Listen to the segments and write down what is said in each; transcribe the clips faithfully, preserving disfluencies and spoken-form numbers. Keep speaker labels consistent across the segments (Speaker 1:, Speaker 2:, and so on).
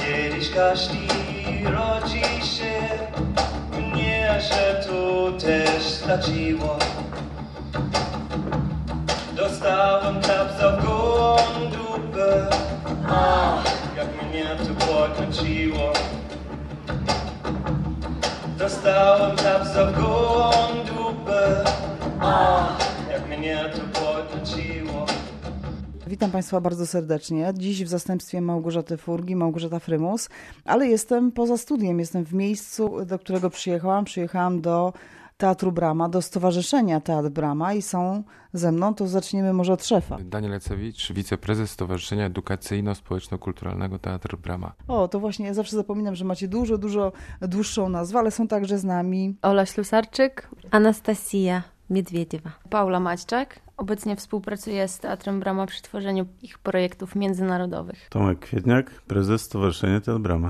Speaker 1: Kiedyś każdy rodzi się, mnie, że to też straciło. Dostałem klap za gołą dupę, ach, jak mnie to podmęciło. Dostałem klap za gołą dupę, ach, jak mnie to podmęciło.
Speaker 2: Witam Państwa bardzo serdecznie. Dziś w zastępstwie Małgorzaty Furgi, Małgorzata Frymus, ale jestem poza studiem, jestem w miejscu, do którego przyjechałam. Przyjechałam do Teatru Brama, do Stowarzyszenia Teatr Brama i są ze mną, to zaczniemy może od szefa.
Speaker 3: Daniel Lecewicz, wiceprezes Stowarzyszenia Edukacyjno-Społeczno-Kulturalnego Teatr Brama.
Speaker 2: O, to właśnie, ja zawsze zapominam, że macie dużo, dużo dłuższą nazwę, ale są także z nami
Speaker 4: Ola Ślusarczyk,
Speaker 5: Anastasia Miedwiediewa,
Speaker 4: Paula Maćczak. Obecnie współpracuję z Teatrem Brama przy tworzeniu ich projektów międzynarodowych.
Speaker 6: Tomek Kwietniak, prezes Stowarzyszenia Teatr Brama.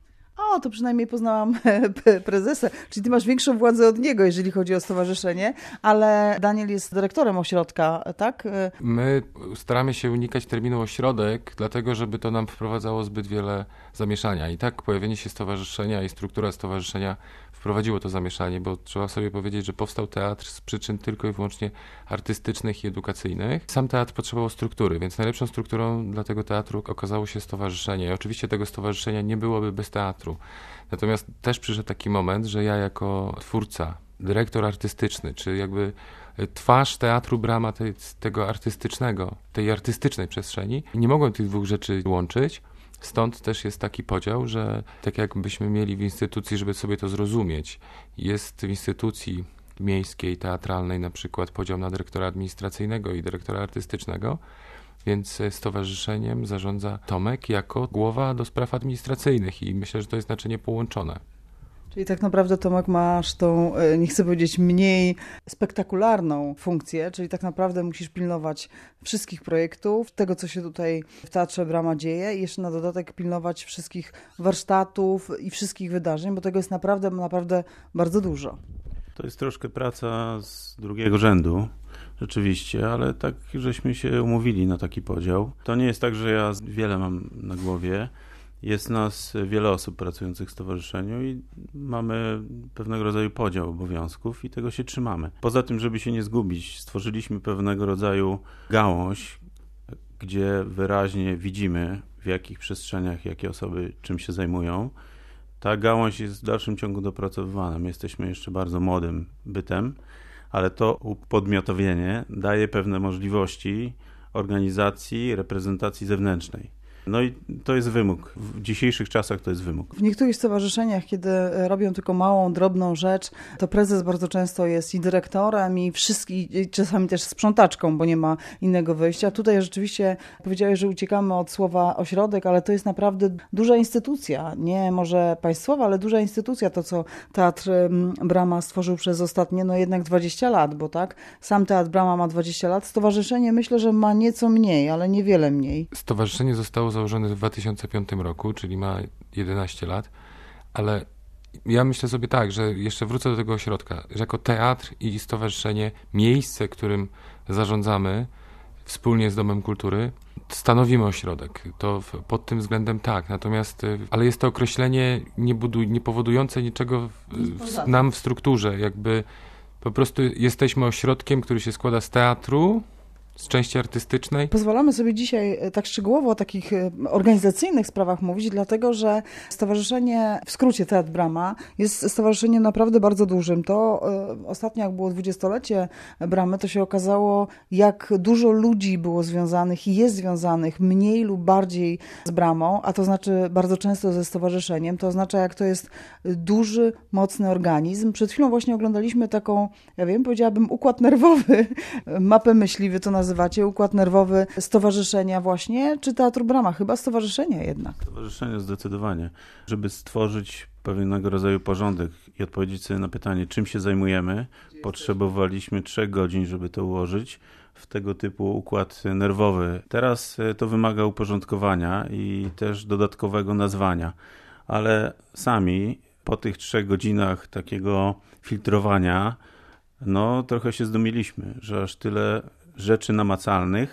Speaker 2: O, to przynajmniej poznałam prezesa, czyli ty masz większą władzę od niego, jeżeli chodzi o stowarzyszenie, ale Daniel jest dyrektorem ośrodka, tak?
Speaker 3: My staramy się unikać terminu ośrodek, dlatego żeby to nam wprowadzało zbyt wiele zamieszania. I tak pojawienie się stowarzyszenia i struktura stowarzyszenia wprowadziło to zamieszanie, bo trzeba sobie powiedzieć, że powstał teatr z przyczyn tylko i wyłącznie artystycznych i edukacyjnych. Sam teatr potrzebował struktury, więc najlepszą strukturą dla tego teatru okazało się stowarzyszenie. I oczywiście tego stowarzyszenia nie byłoby bez teatru. Natomiast też przyszedł taki moment, że ja jako twórca, dyrektor artystyczny, czy jakby twarz Teatru Brama, tej, tego artystycznego, tej artystycznej przestrzeni, nie mogłem tych dwóch rzeczy łączyć. Stąd też jest taki podział, że tak jakbyśmy mieli w instytucji, żeby sobie to zrozumieć, jest w instytucji miejskiej, teatralnej na przykład podział na dyrektora administracyjnego i dyrektora artystycznego, więc stowarzyszeniem zarządza Tomek jako głowa do spraw administracyjnych i myślę, że to jest naczynie połączone.
Speaker 2: Czyli tak naprawdę, Tomek, masz tą, nie chcę powiedzieć, mniej spektakularną funkcję, czyli tak naprawdę musisz pilnować wszystkich projektów, tego, co się tutaj w Teatrze Brama dzieje i jeszcze na dodatek pilnować wszystkich warsztatów i wszystkich wydarzeń, bo tego jest naprawdę, naprawdę bardzo dużo.
Speaker 6: To jest troszkę praca z drugiego rzędu, rzeczywiście, ale tak żeśmy się umówili na taki podział. To nie jest tak, że ja wiele mam na głowie. Jest nas wiele osób pracujących w stowarzyszeniu i mamy pewnego rodzaju podział obowiązków i tego się trzymamy. Poza tym, żeby się nie zgubić, stworzyliśmy pewnego rodzaju gałąź, gdzie wyraźnie widzimy, w jakich przestrzeniach, jakie osoby czym się zajmują. Ta gałąź jest w dalszym ciągu dopracowywana. My jesteśmy jeszcze bardzo młodym bytem, ale to upodmiotowienie daje pewne możliwości organizacji, reprezentacji zewnętrznej. No i to jest wymóg. W dzisiejszych czasach to jest wymóg.
Speaker 2: W niektórych stowarzyszeniach, kiedy robią tylko małą, drobną rzecz, to prezes bardzo często jest i dyrektorem, i wszystkich, i czasami też sprzątaczką, bo nie ma innego wyjścia. Tutaj rzeczywiście powiedziałeś, że uciekamy od słowa ośrodek, ale to jest naprawdę duża instytucja. Nie może państwowa, ale duża instytucja. To, co Teatr Brama stworzył przez ostatnie, no jednak dwadzieścia lat, bo tak, sam Teatr Brama ma dwadzieścia lat. Stowarzyszenie myślę, że ma nieco mniej, ale niewiele mniej.
Speaker 3: Stowarzyszenie zostało założony w dwa tysiące piątym roku, czyli ma jedenaście lat, ale ja myślę sobie tak, że jeszcze wrócę do tego ośrodka, że jako teatr i stowarzyszenie, miejsce, którym zarządzamy wspólnie z Domem Kultury, stanowimy ośrodek. To w, pod tym względem tak, natomiast, ale jest to określenie nie, buduj, nie powodujące niczego w, w, nam w strukturze, jakby po prostu jesteśmy ośrodkiem, który się składa z teatru, z części artystycznej.
Speaker 2: Pozwalamy sobie dzisiaj tak szczegółowo o takich organizacyjnych sprawach mówić, dlatego że stowarzyszenie, w skrócie Teatr Brama, jest stowarzyszeniem naprawdę bardzo dużym. To y, ostatnio, jak było dwudziestolecie Bramy, to się okazało, jak dużo ludzi było związanych i jest związanych mniej lub bardziej z Bramą, a to znaczy bardzo często ze stowarzyszeniem. To oznacza, jak to jest duży, mocny organizm. Przed chwilą właśnie oglądaliśmy taką, ja wiem, powiedziałabym układ nerwowy, mapę myśli, wy to nazywacie, układ nerwowy stowarzyszenia właśnie, czy Teatru Brama? Chyba stowarzyszenia jednak.
Speaker 6: Stowarzyszenie zdecydowanie. Żeby stworzyć pewnego rodzaju porządek i odpowiedzieć sobie na pytanie, czym się zajmujemy, potrzebowaliśmy trzech godzin, żeby to ułożyć w tego typu układ nerwowy. Teraz to wymaga uporządkowania i też dodatkowego nazwania, ale sami po tych trzech godzinach takiego filtrowania, no trochę się zdumieliśmy, że aż tyle rzeczy namacalnych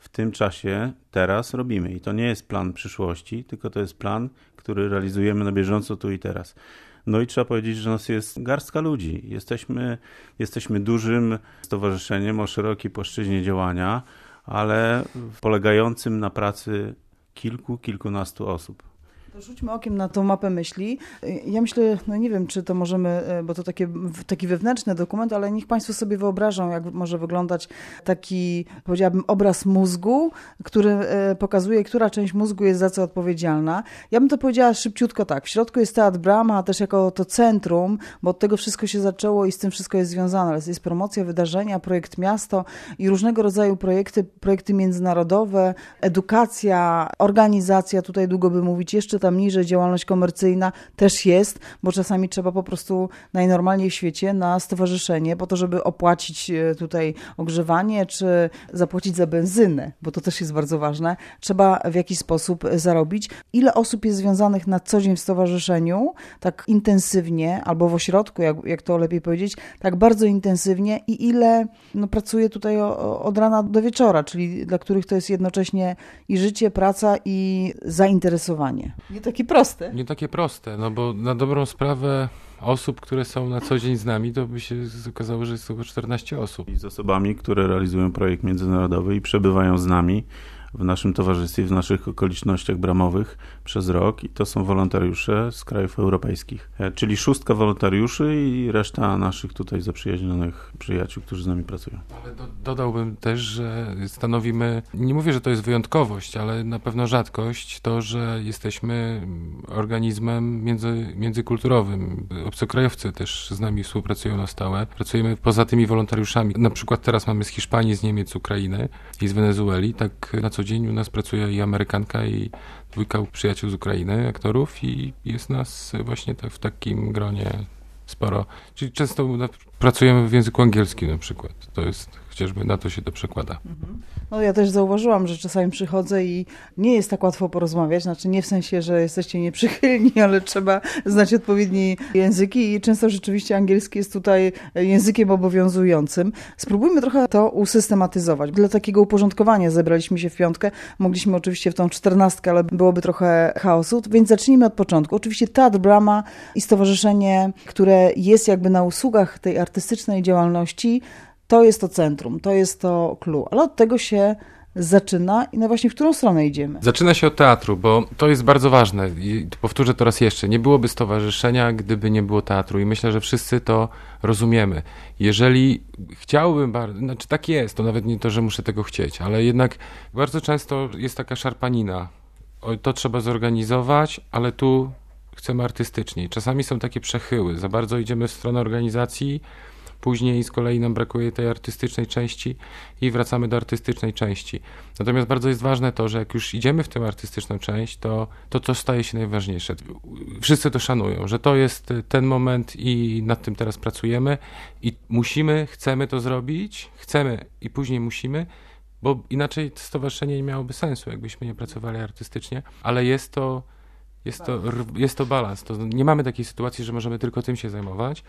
Speaker 6: w tym czasie teraz robimy. I to nie jest plan przyszłości, tylko to jest plan, który realizujemy na bieżąco tu i teraz. No i trzeba powiedzieć, że nas jest garstka ludzi. Jesteśmy, jesteśmy dużym stowarzyszeniem o szerokiej płaszczyźnie działania, ale polegającym na pracy kilku, kilkunastu osób.
Speaker 2: To rzućmy okiem na tą mapę myśli. Ja myślę, no nie wiem, czy to możemy, bo to takie, taki wewnętrzny dokument, ale niech Państwo sobie wyobrażą, jak może wyglądać taki, powiedziałabym, obraz mózgu, który pokazuje, która część mózgu jest za co odpowiedzialna. Ja bym to powiedziała szybciutko tak. W środku jest Teatr Brama, a też jako to centrum, bo od tego wszystko się zaczęło i z tym wszystko jest związane. Ale jest promocja, wydarzenia, projekt miasto i różnego rodzaju projekty, projekty międzynarodowe, edukacja, organizacja, tutaj długo by mówić, jeszcze tam niżej działalność komercyjna też jest, bo czasami trzeba po prostu najnormalniej w świecie na stowarzyszenie po to, żeby opłacić tutaj ogrzewanie, czy zapłacić za benzynę, bo to też jest bardzo ważne. Trzeba w jakiś sposób zarobić. Ile osób jest związanych na co dzień w stowarzyszeniu, tak intensywnie, albo w ośrodku, jak, jak to lepiej powiedzieć, tak bardzo intensywnie i ile no, pracuje tutaj o, od rana do wieczora, czyli dla których to jest jednocześnie i życie, praca i zainteresowanie. Nie takie proste.
Speaker 3: Nie takie proste, no bo na dobrą sprawę osób, które są na co dzień z nami, to by się okazało, że jest tylko czternaście osób.
Speaker 6: I z osobami, które realizują projekt międzynarodowy i przebywają z nami w naszym towarzystwie, w naszych okolicznościach bramowych przez rok i to są wolontariusze z krajów europejskich, czyli szóstka wolontariuszy i reszta naszych tutaj zaprzyjaźnionych przyjaciół, którzy z nami pracują. Ale
Speaker 3: do, dodałbym też, że stanowimy, nie mówię, że to jest wyjątkowość, ale na pewno rzadkość, to, że jesteśmy organizmem między, międzykulturowym. Obcokrajowcy też z nami współpracują na stałe. Pracujemy poza tymi wolontariuszami. Na przykład teraz mamy z Hiszpanii, z Niemiec, Ukrainy i z Wenezueli. Tak na co dzień u nas pracuje i Amerykanka, i dwójka przyjaciół z Ukrainy, aktorów, i jest nas właśnie w takim gronie sporo. Czyli często pracujemy w języku angielskim na przykład. To jest, chociażby na to się to przekłada.
Speaker 2: No ja też zauważyłam, że czasami przychodzę i nie jest tak łatwo porozmawiać, znaczy nie w sensie, że jesteście nieprzychylni, ale trzeba znać odpowiednie języki i często rzeczywiście angielski jest tutaj językiem obowiązującym. Spróbujmy trochę to usystematyzować. Dla takiego uporządkowania zebraliśmy się w piątkę, mogliśmy oczywiście w tą czternastkę, ale byłoby trochę chaosu, więc zacznijmy od początku. Oczywiście Teatr Brama i stowarzyszenie, które jest jakby na usługach tej artystycznej działalności, to jest to centrum, to jest to clue, ale od tego się zaczyna i no właśnie w którą stronę idziemy?
Speaker 3: Zaczyna się od teatru, bo to jest bardzo ważne i powtórzę to raz jeszcze, nie byłoby stowarzyszenia, gdyby nie było teatru i myślę, że wszyscy to rozumiemy. Jeżeli chciałbym, bardzo, znaczy tak jest, to nawet nie to, że muszę tego chcieć, ale jednak bardzo często jest taka szarpanina, o, to trzeba zorganizować, ale tu chcemy artystycznie. Czasami są takie przechyły, za bardzo idziemy w stronę organizacji, później z kolei nam brakuje tej artystycznej części i wracamy do artystycznej części. Natomiast bardzo jest ważne to, że jak już idziemy w tę artystyczną część, to to, to staje się najważniejsze. Wszyscy to szanują, że to jest ten moment i nad tym teraz pracujemy i musimy, chcemy to zrobić, chcemy i później musimy, bo inaczej stowarzyszenie nie miałoby sensu, jakbyśmy nie pracowali artystycznie, ale jest to, jest to, jest to balans. To nie mamy takiej sytuacji, że możemy tylko tym się zajmować,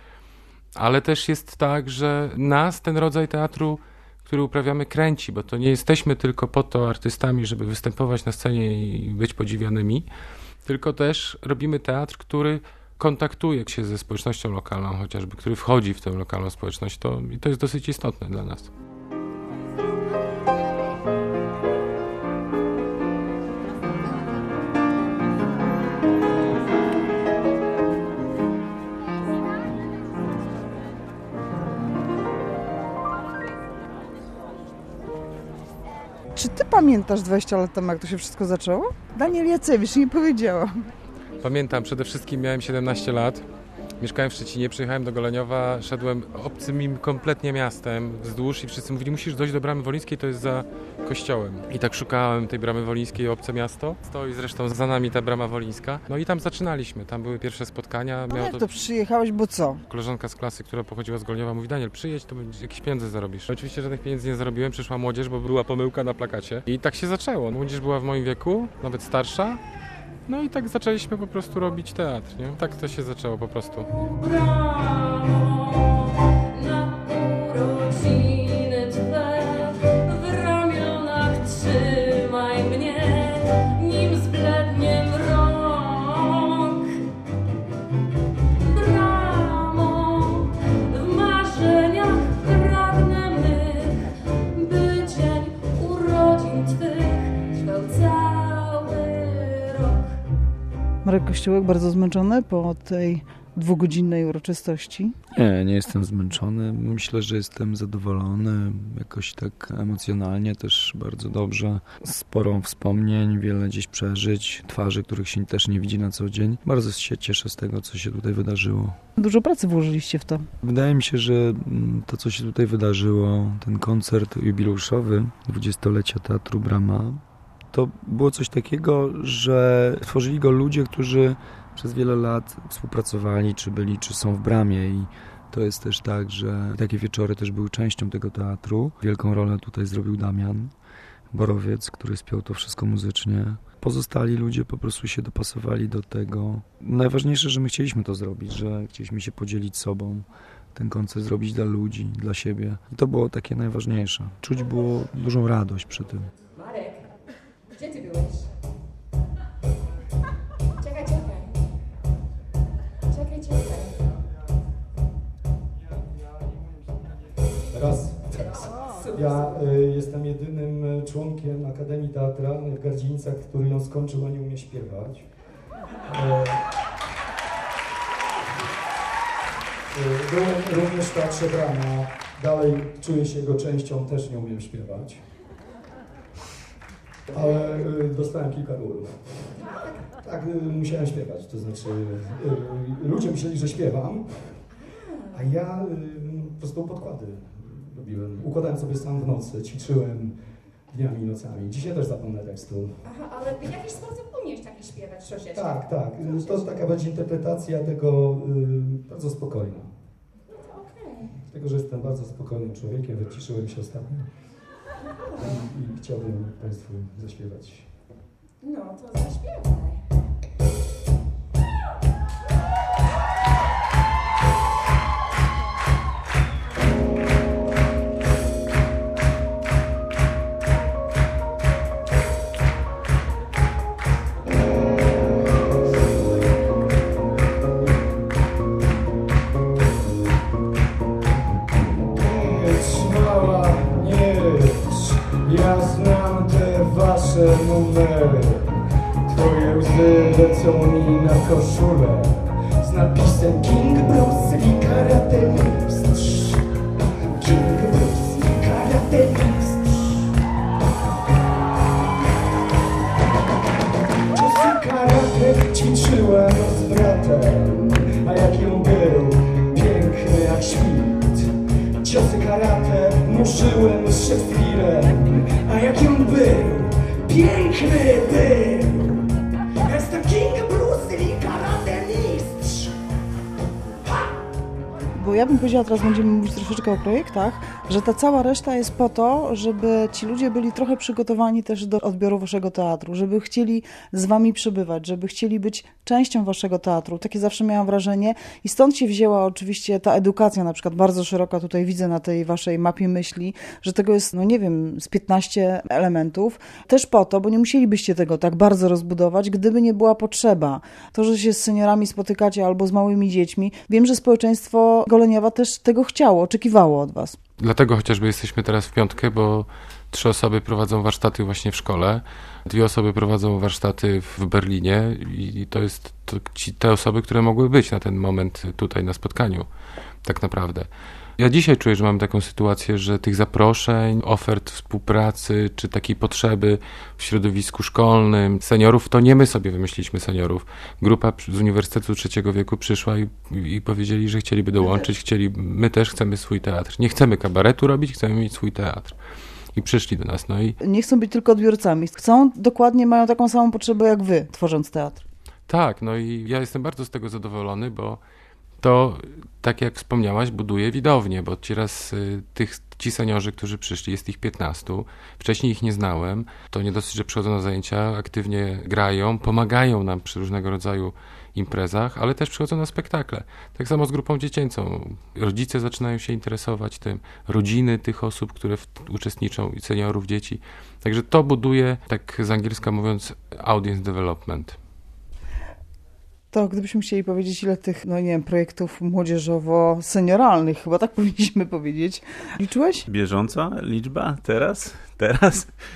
Speaker 3: ale też jest tak, że nas ten rodzaj teatru, który uprawiamy, kręci, bo to nie jesteśmy tylko po to artystami, żeby występować na scenie i być podziwianymi, tylko też robimy teatr, który kontaktuje się ze społecznością lokalną chociażby, który wchodzi w tę lokalną społeczność. To, i to jest dosyć istotne dla nas.
Speaker 2: Czy ty pamiętasz dwadzieścia lat temu, jak to się wszystko zaczęło? Daniel Jacewicz, nie powiedziałam.
Speaker 3: Pamiętam, przede wszystkim miałem siedemnaście lat, mieszkałem w Szczecinie, przyjechałem do Goleniowa, szedłem obcym im kompletnie miastem wzdłuż i wszyscy mówili, musisz dojść do Bramy Wolińskiej, to jest za kościołem. I tak szukałem tej Bramy Wolińskiej, obce miasto. Stoi zresztą za nami ta Brama Wolińska. No i tam zaczynaliśmy, tam były pierwsze spotkania.
Speaker 2: No
Speaker 3: Miało
Speaker 2: jak
Speaker 3: to...
Speaker 2: to przyjechałeś, bo co?
Speaker 3: Koleżanka z klasy, która pochodziła z Goleniowa, mówi, Daniel, przyjedź, to jakieś pieniądze zarobisz. Oczywiście żadnych pieniędzy nie zarobiłem, przyszła młodzież, bo była pomyłka na plakacie. I tak się zaczęło. Młodzież była w moim wieku, nawet starsza. No i tak zaczęliśmy po prostu robić teatr, nie? Tak to się zaczęło po prostu.
Speaker 7: Na urodziny twe w ramionach
Speaker 2: Marek Kościółek bardzo zmęczony po tej dwugodzinnej uroczystości?
Speaker 7: Nie, nie jestem zmęczony. Myślę, że jestem zadowolony. Jakoś tak emocjonalnie też bardzo dobrze. Sporo wspomnień, wiele gdzieś przeżyć, twarzy, których się też nie widzi na co dzień. Bardzo się cieszę z tego, co się tutaj wydarzyło.
Speaker 2: Dużo pracy włożyliście w to.
Speaker 7: Wydaje mi się, że to, co się tutaj wydarzyło, ten koncert jubileuszowy dwudziestolecia Teatru Brama, to było coś takiego, że tworzyli go ludzie, którzy przez wiele lat współpracowali, czy byli, czy są w Bramie i to jest też tak, że takie wieczory też były częścią tego teatru. Wielką rolę tutaj zrobił Damian Borowiec, który spiął to wszystko muzycznie. Pozostali ludzie po prostu się dopasowali do tego. Najważniejsze, że my chcieliśmy to zrobić, że chcieliśmy się podzielić sobą, ten koncert zrobić dla ludzi, dla siebie. I to było takie najważniejsze. Czuć było dużą radość przy tym.
Speaker 8: Marek, gdzie ty byłeś? Czekaj, czekaj. Czekaj, czekaj.
Speaker 9: Raz. Ja y, jestem jedynym członkiem Akademii Teatralnej w Gardzienicach, który ją skończył, a nie umie śpiewać. E, y, również w Teatrze Brama. Dalej czuję się jego częścią, też nie umiem śpiewać. Ale y, dostałem kilka ról. Tak, y, musiałem śpiewać, to znaczy y, ludzie myśleli, że śpiewam, a ja y, po prostu podkłady robiłem. Układałem sobie sam w nocy, ćwiczyłem dniami i nocami. Dzisiaj też zapomnę tekstu.
Speaker 8: Aha, ale w jakiś sposób umiesz taki śpiewać troszeczkę.
Speaker 9: Tak, tak. To taka będzie interpretacja tego y, bardzo spokojna.
Speaker 8: No to okej. Okay.
Speaker 9: Dlatego, że jestem bardzo spokojnym człowiekiem, wyciszyłem się ostatnio. I, i chciałbym Państwu zaśpiewać.
Speaker 8: No to zaśpiewaj.
Speaker 9: Numery. Twoje łzy lecą mi na koszulę z napisem King Bruce Lee Karate Mistrz. King Bruce Lee Karate Mistrz. Ciosy karate ćwiczyłem z bratem, a jaki on był piękny jak świt. Ciosy karate murzyłem z Szekspirem, a jaki on był piękny był! Jestem King Bruce Lee Karate Mistrz!
Speaker 2: Bo ja bym powiedziała, teraz będziemy mówić troszeczkę o projektach, że ta cała reszta jest po to, żeby ci ludzie byli trochę przygotowani też do odbioru waszego teatru, żeby chcieli z wami przebywać, żeby chcieli być częścią waszego teatru. Takie zawsze miałam wrażenie i stąd się wzięła oczywiście ta edukacja, na przykład bardzo szeroka, tutaj widzę na tej waszej mapie myśli, że tego jest, no nie wiem, z piętnaście elementów. Też po to, bo nie musielibyście tego tak bardzo rozbudować, gdyby nie była potrzeba. To, że się z seniorami spotykacie albo z małymi dziećmi, wiem, że społeczeństwo Goleniowa też tego chciało, oczekiwało od was.
Speaker 3: Dlatego chociażby jesteśmy teraz w piątkę, bo trzy osoby prowadzą warsztaty właśnie w szkole, dwie osoby prowadzą warsztaty w Berlinie i to jest to ci, te osoby, które mogły być na ten moment tutaj na spotkaniu, tak naprawdę. Ja dzisiaj czuję, że mamy taką sytuację, że tych zaproszeń, ofert współpracy, czy takiej potrzeby w środowisku szkolnym, seniorów, to nie my sobie wymyśliliśmy seniorów. Grupa z Uniwersytetu Trzeciego Wieku przyszła i, i powiedzieli, że chcieliby dołączyć, chcieli, my też chcemy swój teatr. Nie chcemy kabaretu robić, chcemy mieć swój teatr. I przyszli do nas. No i
Speaker 2: nie chcą być tylko odbiorcami. Chcą, dokładnie mają taką samą potrzebę jak wy, tworząc teatr.
Speaker 3: Tak, no i ja jestem bardzo z tego zadowolony, bo to, tak jak wspomniałaś, buduje widownię, bo teraz y, tych, ci seniorzy, którzy przyszli, jest ich piętnastu, wcześniej ich nie znałem, to nie dosyć, że przychodzą na zajęcia, aktywnie grają, pomagają nam przy różnego rodzaju imprezach, ale też przychodzą na spektakle. Tak samo z grupą dziecięcą. Rodzice zaczynają się interesować tym, rodziny tych osób, które w, uczestniczą, seniorów, dzieci. Także to buduje, tak z angielska mówiąc, audience development.
Speaker 2: To gdybyśmy chcieli powiedzieć, ile tych, no nie wiem, projektów młodzieżowo-senioralnych, chyba tak powinniśmy powiedzieć. Liczyłeś?
Speaker 6: Bieżąca liczba? Teraz? Teraz?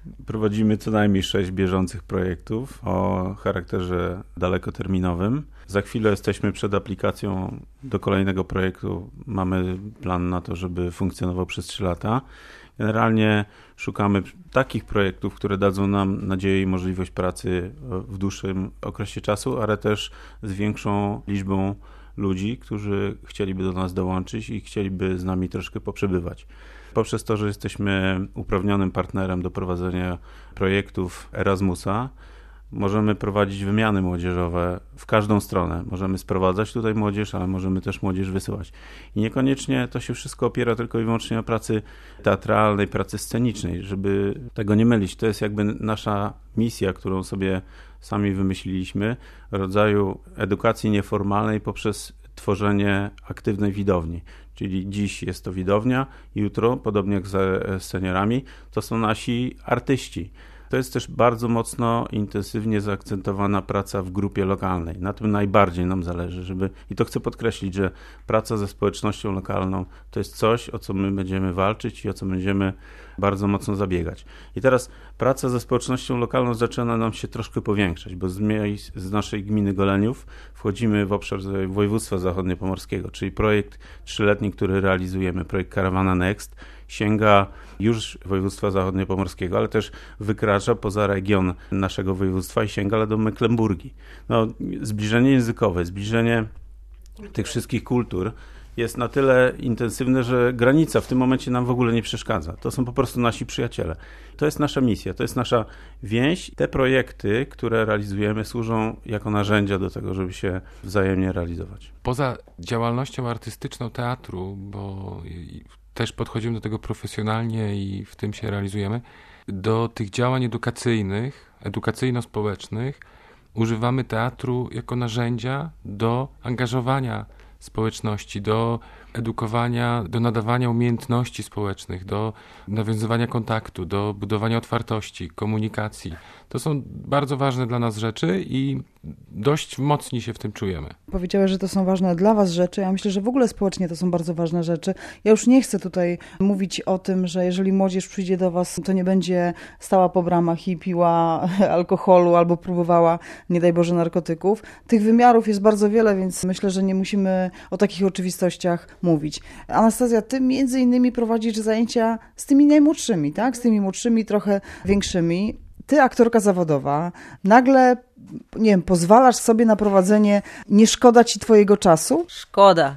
Speaker 6: Prowadzimy co najmniej sześć bieżących projektów o charakterze dalekoterminowym. Za chwilę jesteśmy przed aplikacją do kolejnego projektu. Mamy plan na to, żeby funkcjonował przez trzy lata. Generalnie szukamy takich projektów, które dadzą nam nadzieję i możliwość pracy w dłuższym okresie czasu, ale też z większą liczbą ludzi, którzy chcieliby do nas dołączyć i chcieliby z nami troszkę poprzebywać. Poprzez to, że jesteśmy uprawnionym partnerem do prowadzenia projektów Erasmusa, możemy prowadzić wymiany młodzieżowe w każdą stronę. Możemy sprowadzać tutaj młodzież, ale możemy też młodzież wysyłać. I niekoniecznie to się wszystko opiera tylko i wyłącznie na pracy teatralnej, pracy scenicznej, żeby tego nie mylić. To jest jakby nasza misja, którą sobie sami wymyśliliśmy, rodzaju edukacji nieformalnej poprzez tworzenie aktywnej widowni. Czyli dziś jest to widownia, jutro, podobnie jak ze seniorami, to są nasi artyści. To jest też bardzo mocno, intensywnie zaakcentowana praca w grupie lokalnej. Na tym najbardziej nam zależy, żeby, i to chcę podkreślić, że praca ze społecznością lokalną to jest coś, o co my będziemy walczyć i o co będziemy bardzo mocno zabiegać. I teraz praca ze społecznością lokalną zaczyna nam się troszkę powiększać, bo z, miejsc, z naszej gminy Goleniów wchodzimy w obszar województwa zachodniopomorskiego, czyli projekt trzyletni, który realizujemy, projekt Karawana Next, sięga już województwa zachodniopomorskiego, ale też wykracza poza region naszego województwa i sięga do Mecklenburgii. No, zbliżenie językowe, zbliżenie tych wszystkich kultur jest na tyle intensywne, że granica w tym momencie nam w ogóle nie przeszkadza. To są po prostu nasi przyjaciele. To jest nasza misja, to jest nasza więź. Te projekty, które realizujemy, służą jako narzędzia do tego, żeby się wzajemnie realizować.
Speaker 3: Poza działalnością artystyczną teatru, bo też podchodzimy do tego profesjonalnie i w tym się realizujemy, do tych działań edukacyjnych, edukacyjno-społecznych używamy teatru jako narzędzia do angażowania społeczności, do edukowania, do nadawania umiejętności społecznych, do nawiązywania kontaktu, do budowania otwartości, komunikacji. To są bardzo ważne dla nas rzeczy i dość mocni się w tym czujemy.
Speaker 2: Powiedziałeś, że to są ważne dla was rzeczy. Ja myślę, że w ogóle społecznie to są bardzo ważne rzeczy. Ja już nie chcę tutaj mówić o tym, że jeżeli młodzież przyjdzie do was, to nie będzie stała po bramach i piła alkoholu albo próbowała, nie daj Boże, narkotyków. Tych wymiarów jest bardzo wiele, więc myślę, że nie musimy o takich oczywistościach mówić. Anastazja, ty między innymi prowadzisz zajęcia z tymi najmłodszymi, tak? Z tymi młodszymi, trochę większymi. Ty, aktorka zawodowa, nagle, nie wiem, pozwalasz sobie na prowadzenie, nie szkoda ci twojego czasu?
Speaker 5: Szkoda.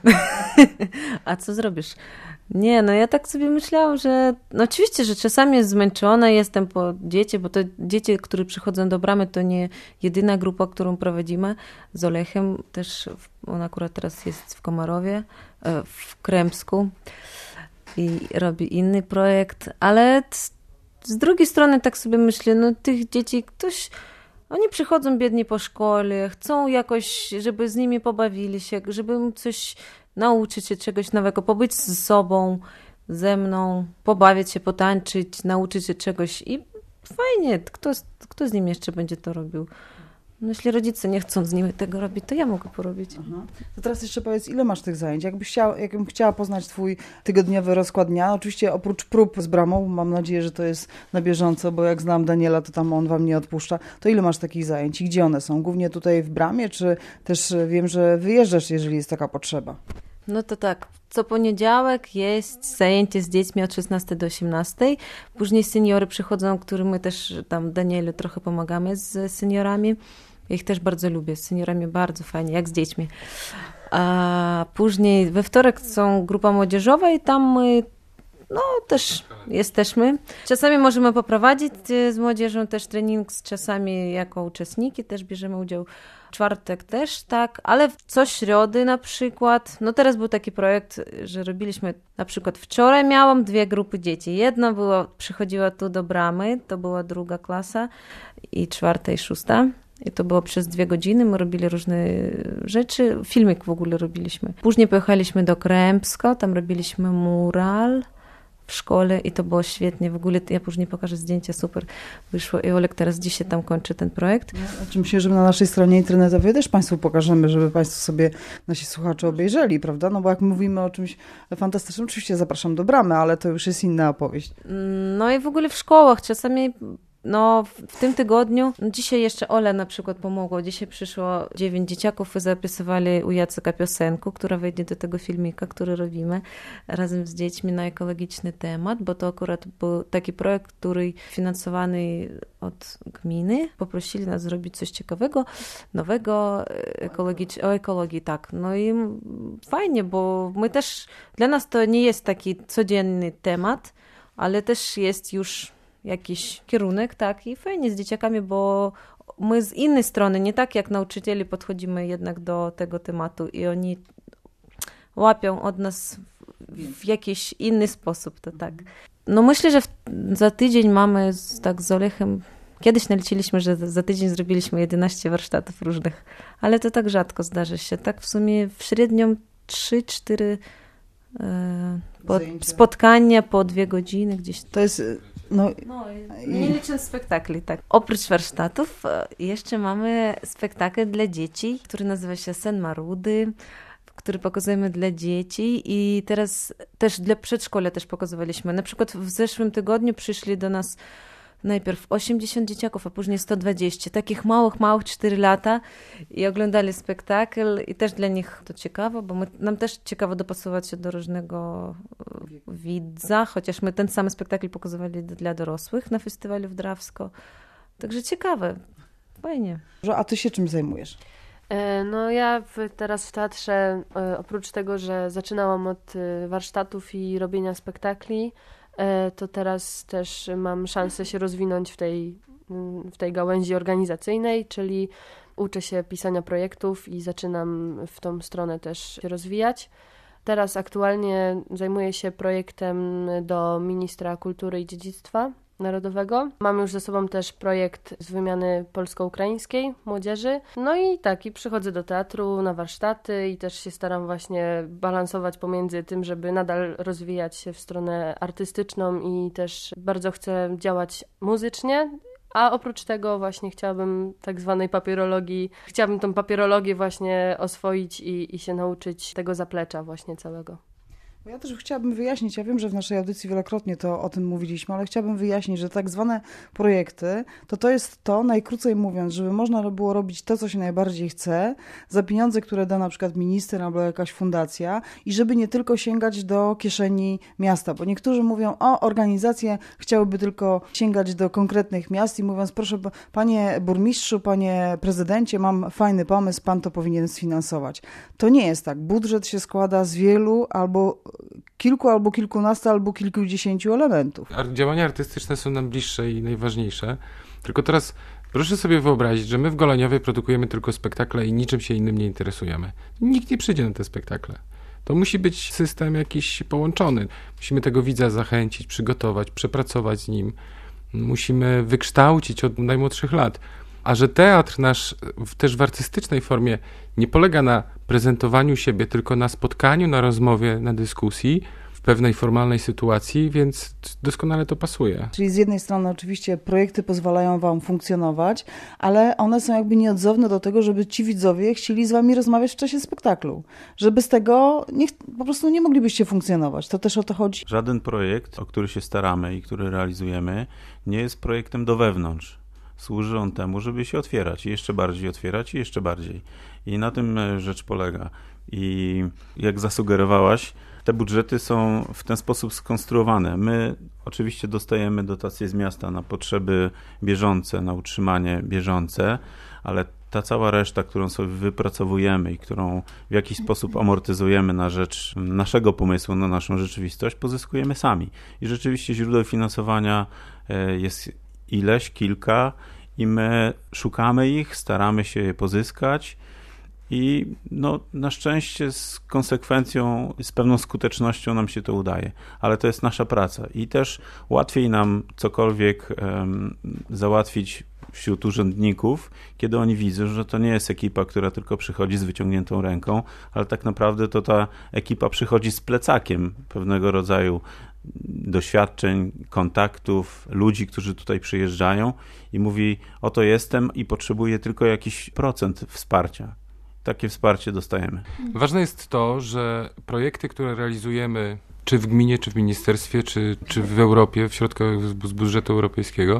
Speaker 5: A co zrobisz? Nie, no ja tak sobie myślałam, że no oczywiście, że czasami jest zmęczona, jestem po dzieci, bo to dzieci, które przychodzą do bramy, to nie jedyna grupa, którą prowadzimy. Z Olechem też, on akurat teraz jest w Komarowie, w Krępsku i robi inny projekt, ale z drugiej strony tak sobie myślę, no tych dzieci ktoś, oni przychodzą biednie po szkole, chcą jakoś, żeby z nimi pobawili się, żeby im coś nauczyć się czegoś nowego, pobyć z sobą, ze mną, pobawić się, potańczyć, nauczyć się czegoś i fajnie, kto, kto z nim jeszcze będzie to robił? No jeśli rodzice nie chcą z nimi tego robić, to ja mogę porobić.
Speaker 2: Aha. To teraz jeszcze powiedz, ile masz tych zajęć? Jakbyś chciała, jakbym chciała poznać twój tygodniowy rozkład dnia, oczywiście oprócz prób z bramą, mam nadzieję, że to jest na bieżąco, bo jak znam Daniela, to tam on wam nie odpuszcza, to ile masz takich zajęć i gdzie one są? Głównie tutaj w bramie, czy też wiem, że wyjeżdżasz, jeżeli jest taka potrzeba?
Speaker 5: No to tak, co poniedziałek jest zajęcie z dziećmi od szesnastej do osiemnastej. Później seniory przychodzą, którym my też tam Danielu trochę pomagamy z seniorami. Ja ich też bardzo lubię, z seniorami bardzo fajnie, jak z dziećmi. A później we wtorek są grupa młodzieżowa i tam my no też jesteśmy. Czasami możemy poprowadzić z młodzieżą też trening, czasami jako uczestniki też bierzemy udział. Czwartek też, tak, ale co środy na przykład, no teraz był taki projekt, że robiliśmy, na przykład wczoraj miałam dwie grupy dzieci. Jedna była, przychodziła tu do bramy, to była druga klasa i czwarta i szósta. I to było przez dwie godziny, my robili różne rzeczy, filmik w ogóle robiliśmy. Później pojechaliśmy do Krępska, tam robiliśmy mural w szkole i to było świetnie. W ogóle ja później pokażę zdjęcia, super wyszło i Olek teraz dzisiaj tam kończy ten projekt.
Speaker 2: No, znaczy myślę, że na naszej stronie internetowej też Państwu pokażemy, żeby Państwo sobie, nasi słuchacze obejrzeli, prawda? No bo jak mówimy o czymś fantastycznym, oczywiście zapraszam do Bramy, ale to już jest inna opowieść.
Speaker 5: No i w ogóle w szkołach czasami no w tym tygodniu, no dzisiaj jeszcze Ola na przykład pomogła, dzisiaj przyszło dziewięć dzieciaków i zapisywali u Jaceka piosenkę, która wejdzie do tego filmika, który robimy razem z dziećmi na ekologiczny temat, bo to akurat był taki projekt, który finansowany od gminy. Poprosili nas zrobić coś ciekawego, nowego, ekologicz- o ekologii, tak. No i fajnie, bo my też, dla nas to nie jest taki codzienny temat, ale też jest już jakiś kierunek, tak, i fajnie z dzieciakami, bo my z innej strony, nie tak jak nauczyciele podchodzimy jednak do tego tematu i oni łapią od nas w, w jakiś inny sposób, to tak. No myślę, że w, za tydzień mamy z, tak z Olechem, kiedyś naliczyliśmy, że za tydzień zrobiliśmy jedenaście warsztatów różnych, ale to tak rzadko zdarzy się, tak w sumie w średnią trzy cztery e, po, spotkania po dwie godziny gdzieś.
Speaker 2: To jest... No,
Speaker 5: no, nie licząc spektakli, tak. Oprócz warsztatów jeszcze mamy spektakl dla dzieci, który nazywa się Sen Marudy, który pokazujemy dla dzieci i teraz też dla przedszkola też pokazywaliśmy. Na przykład w zeszłym tygodniu przyszli do nas najpierw osiemdziesiąt dzieciaków, a później sto dwadzieścia. Takich małych, małych, cztery lata i oglądali spektakl i też dla nich to ciekawe, bo my, nam też ciekawo dopasować się do różnego widza, chociaż my ten sam spektakl pokazywali dla dorosłych na festiwalu w Drawsko. Także ciekawe, fajnie.
Speaker 2: A ty się czym zajmujesz?
Speaker 10: No ja w, teraz w teatrze, oprócz tego, że zaczynałam od warsztatów i robienia spektakli, to teraz też mam szansę się rozwinąć w tej, w tej gałęzi organizacyjnej, czyli uczę się pisania projektów i zaczynam w tą stronę też się rozwijać. Teraz aktualnie zajmuję się projektem do ministra kultury i dziedzictwa narodowego. Mam już ze sobą też projekt z wymiany polsko-ukraińskiej młodzieży. No i tak, i przychodzę do teatru na warsztaty i też się staram właśnie balansować pomiędzy tym, żeby nadal rozwijać się w stronę artystyczną i też bardzo chcę działać muzycznie. A oprócz tego właśnie chciałabym tak zwanej papierologii, chciałabym tą papierologię właśnie oswoić i, i się nauczyć tego zaplecza właśnie całego.
Speaker 2: Ja też chciałabym wyjaśnić, ja wiem, że w naszej audycji wielokrotnie to o tym mówiliśmy, ale chciałabym wyjaśnić, że tak zwane projekty, to to jest to, najkrócej mówiąc, żeby można było robić to, co się najbardziej chce, za pieniądze, które da na przykład minister albo jakaś fundacja i żeby nie tylko sięgać do kieszeni miasta, bo niektórzy mówią, o, organizacje chciałyby tylko sięgać do konkretnych miast i mówiąc, proszę, panie burmistrzu, panie prezydencie, mam fajny pomysł, pan to powinien sfinansować. To nie jest tak. Budżet się składa z wielu albo kilku, albo kilkunastu, albo kilkudziesięciu elementów.
Speaker 3: Działania artystyczne są nam bliższe i najważniejsze. Tylko teraz proszę sobie wyobrazić, że my w Goleniowie produkujemy tylko spektakle i niczym się innym nie interesujemy. Nikt nie przyjdzie na te spektakle. To musi być system jakiś połączony. Musimy tego widza zachęcić, przygotować, przepracować z nim. Musimy wykształcić od najmłodszych lat. A że teatr nasz w, też w artystycznej formie nie polega na prezentowaniu siebie, tylko na spotkaniu, na rozmowie, na dyskusji w pewnej formalnej sytuacji, więc doskonale to pasuje.
Speaker 2: Czyli z jednej strony oczywiście projekty pozwalają wam funkcjonować, ale one są jakby nieodzowne do tego, żeby ci widzowie chcieli z wami rozmawiać w czasie spektaklu. Że bez tego nie, po prostu nie moglibyście funkcjonować. To też o to chodzi.
Speaker 6: Żaden projekt, o który się staramy i który realizujemy, nie jest projektem do wewnątrz. Służy on temu, żeby się otwierać i jeszcze bardziej otwierać i jeszcze bardziej. I na tym rzecz polega. I jak zasugerowałaś, te budżety są w ten sposób skonstruowane. My oczywiście dostajemy dotacje z miasta na potrzeby bieżące, na utrzymanie bieżące, ale ta cała reszta, którą sobie wypracowujemy i którą w jakiś sposób amortyzujemy na rzecz naszego pomysłu, na naszą rzeczywistość, pozyskujemy sami. I rzeczywiście źródeł finansowania jest ileś, kilka i my szukamy ich, staramy się je pozyskać i no, na szczęście z konsekwencją, z pewną skutecznością nam się to udaje, ale to jest nasza praca i też łatwiej nam cokolwiek um, załatwić wśród urzędników, kiedy oni widzą, że to nie jest ekipa, która tylko przychodzi z wyciągniętą ręką, ale tak naprawdę to ta ekipa przychodzi z plecakiem pewnego rodzaju doświadczeń, kontaktów, ludzi, którzy tutaj przyjeżdżają i mówi, oto jestem i potrzebuję tylko jakiś procent wsparcia. Takie wsparcie dostajemy.
Speaker 3: Ważne jest to, że projekty, które realizujemy czy w gminie, czy w ministerstwie, czy, czy w Europie, w środkach z budżetu europejskiego,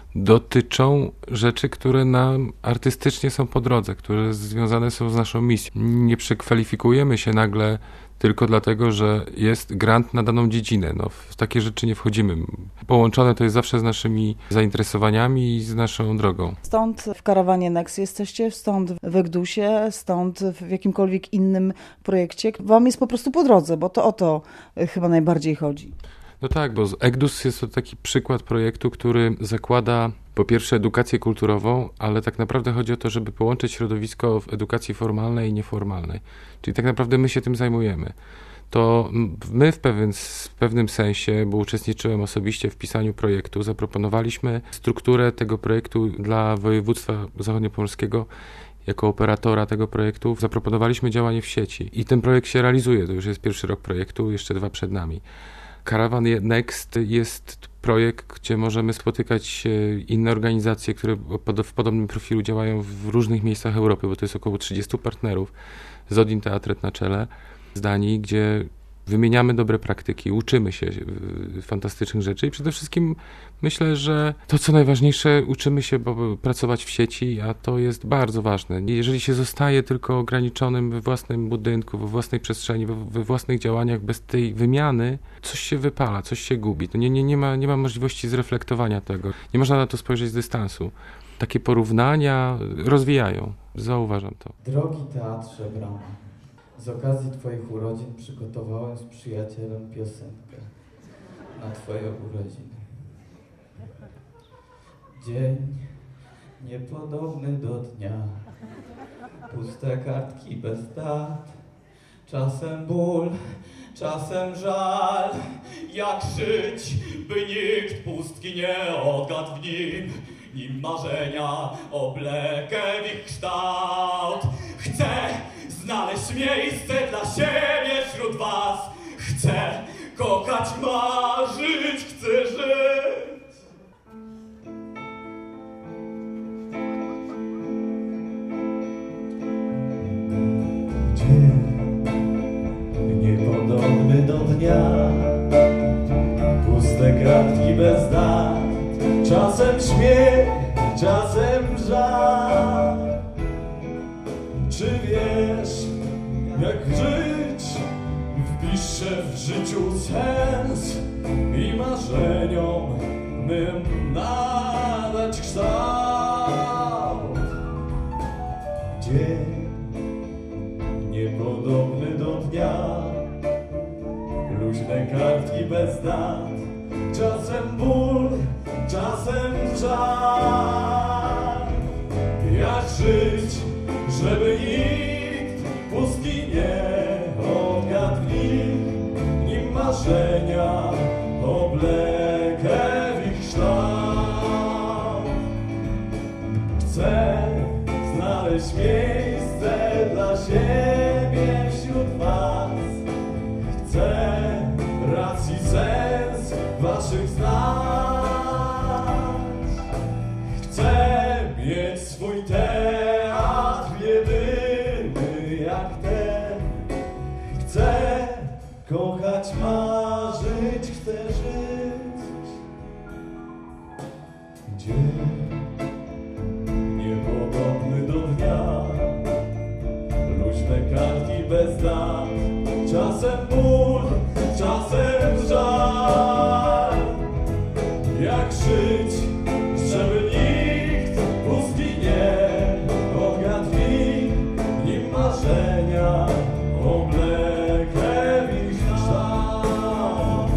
Speaker 3: dotyczą rzeczy, które nam artystycznie są po drodze, które związane są z naszą misją. Nie przekwalifikujemy się nagle tylko dlatego, że jest grant na daną dziedzinę. No, w takie rzeczy nie wchodzimy. Połączone to jest zawsze z naszymi zainteresowaniami i z naszą drogą.
Speaker 2: Stąd w Karawanie Next jesteście, stąd w Egdusie, stąd w jakimkolwiek innym projekcie. Wam jest po prostu po drodze, bo to o to chyba najbardziej chodzi.
Speaker 3: No tak, bo Egdus jest to taki przykład projektu, który zakłada po pierwsze edukację kulturową, ale tak naprawdę chodzi o to, żeby połączyć środowisko w edukacji formalnej i nieformalnej. Czyli tak naprawdę my się tym zajmujemy. To my w, pewien, w pewnym sensie, bo uczestniczyłem osobiście w pisaniu projektu, zaproponowaliśmy strukturę tego projektu dla województwa zachodniopomorskiego. Jako operatora tego projektu zaproponowaliśmy działanie w sieci i ten projekt się realizuje. To już jest pierwszy rok projektu, jeszcze dwa przed nami. Caravan Next jest projekt, gdzie możemy spotykać inne organizacje, które w podobnym profilu działają w różnych miejscach Europy, bo to jest około trzydziestu partnerów z Odin Teatret na czele z Danii, gdzie wymieniamy dobre praktyki, uczymy się fantastycznych rzeczy i przede wszystkim myślę, że to co najważniejsze, uczymy się bo pracować w sieci, a to jest bardzo ważne. Jeżeli się zostaje tylko ograniczonym we własnym budynku, we własnej przestrzeni, we, we własnych działaniach, bez tej wymiany, coś się wypala, coś się gubi. To nie, nie, nie, ma, nie ma możliwości zreflektowania tego. Nie można na to spojrzeć z dystansu. Takie porównania rozwijają. Zauważam to.
Speaker 11: Drogi Teatrze Brama, z okazji Twoich urodzin przygotowałem z przyjacielem piosenkę na Twoje urodziny. Dzień niepodobny do dnia, puste kartki bez dat, czasem ból, czasem żal. Jak żyć, by nikt pustki nie odgadł w nim, nim marzenia oblekę w ich kształt. Chcę znaleźć miejsce dla siebie wśród was. Chcę kochać, marzyć, chcę żyć.
Speaker 9: Dzień niepodobny do dnia, puste kartki bez dat, czasem śmiech, czasem żal. Czy wiesz, jak żyć? Wpisz się w życiu sens i marzeniom mym nadać kształt. Dzień niepodobny do dnia, luźne kartki bez dat, czasem ból, czasem żal. Jak żyć, żeby nikt pustki nie odgadł w nich, nim marzenia oblekę w ich kształt. Chcę znaleźć miejsce dla siebie wśród was. Chcę racji sens waszych znać. Chcę mieć swój teatr jedyny jak ten. Chcę kochać, marzyć, chcę żyć. Dzień niepodobny do dnia, luźne kartki bez dat, czasem ból, czasem żal. Jak żyć, żeby nikt pustki nie odgadł w nich, nim marzenia oblekę w ich kształt.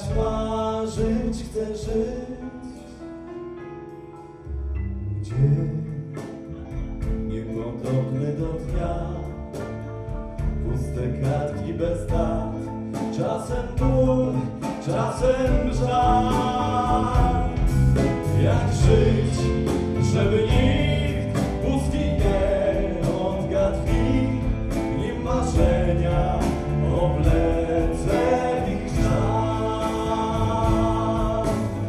Speaker 9: marzyć chcę żyć, gdzie niepodobny do dnia, puste kartki bez dat, czasem ból, czasem żal. Jak żyć, żeby nikt pustki nie odgadł chwil, nim marzenia oblecę w ich żal.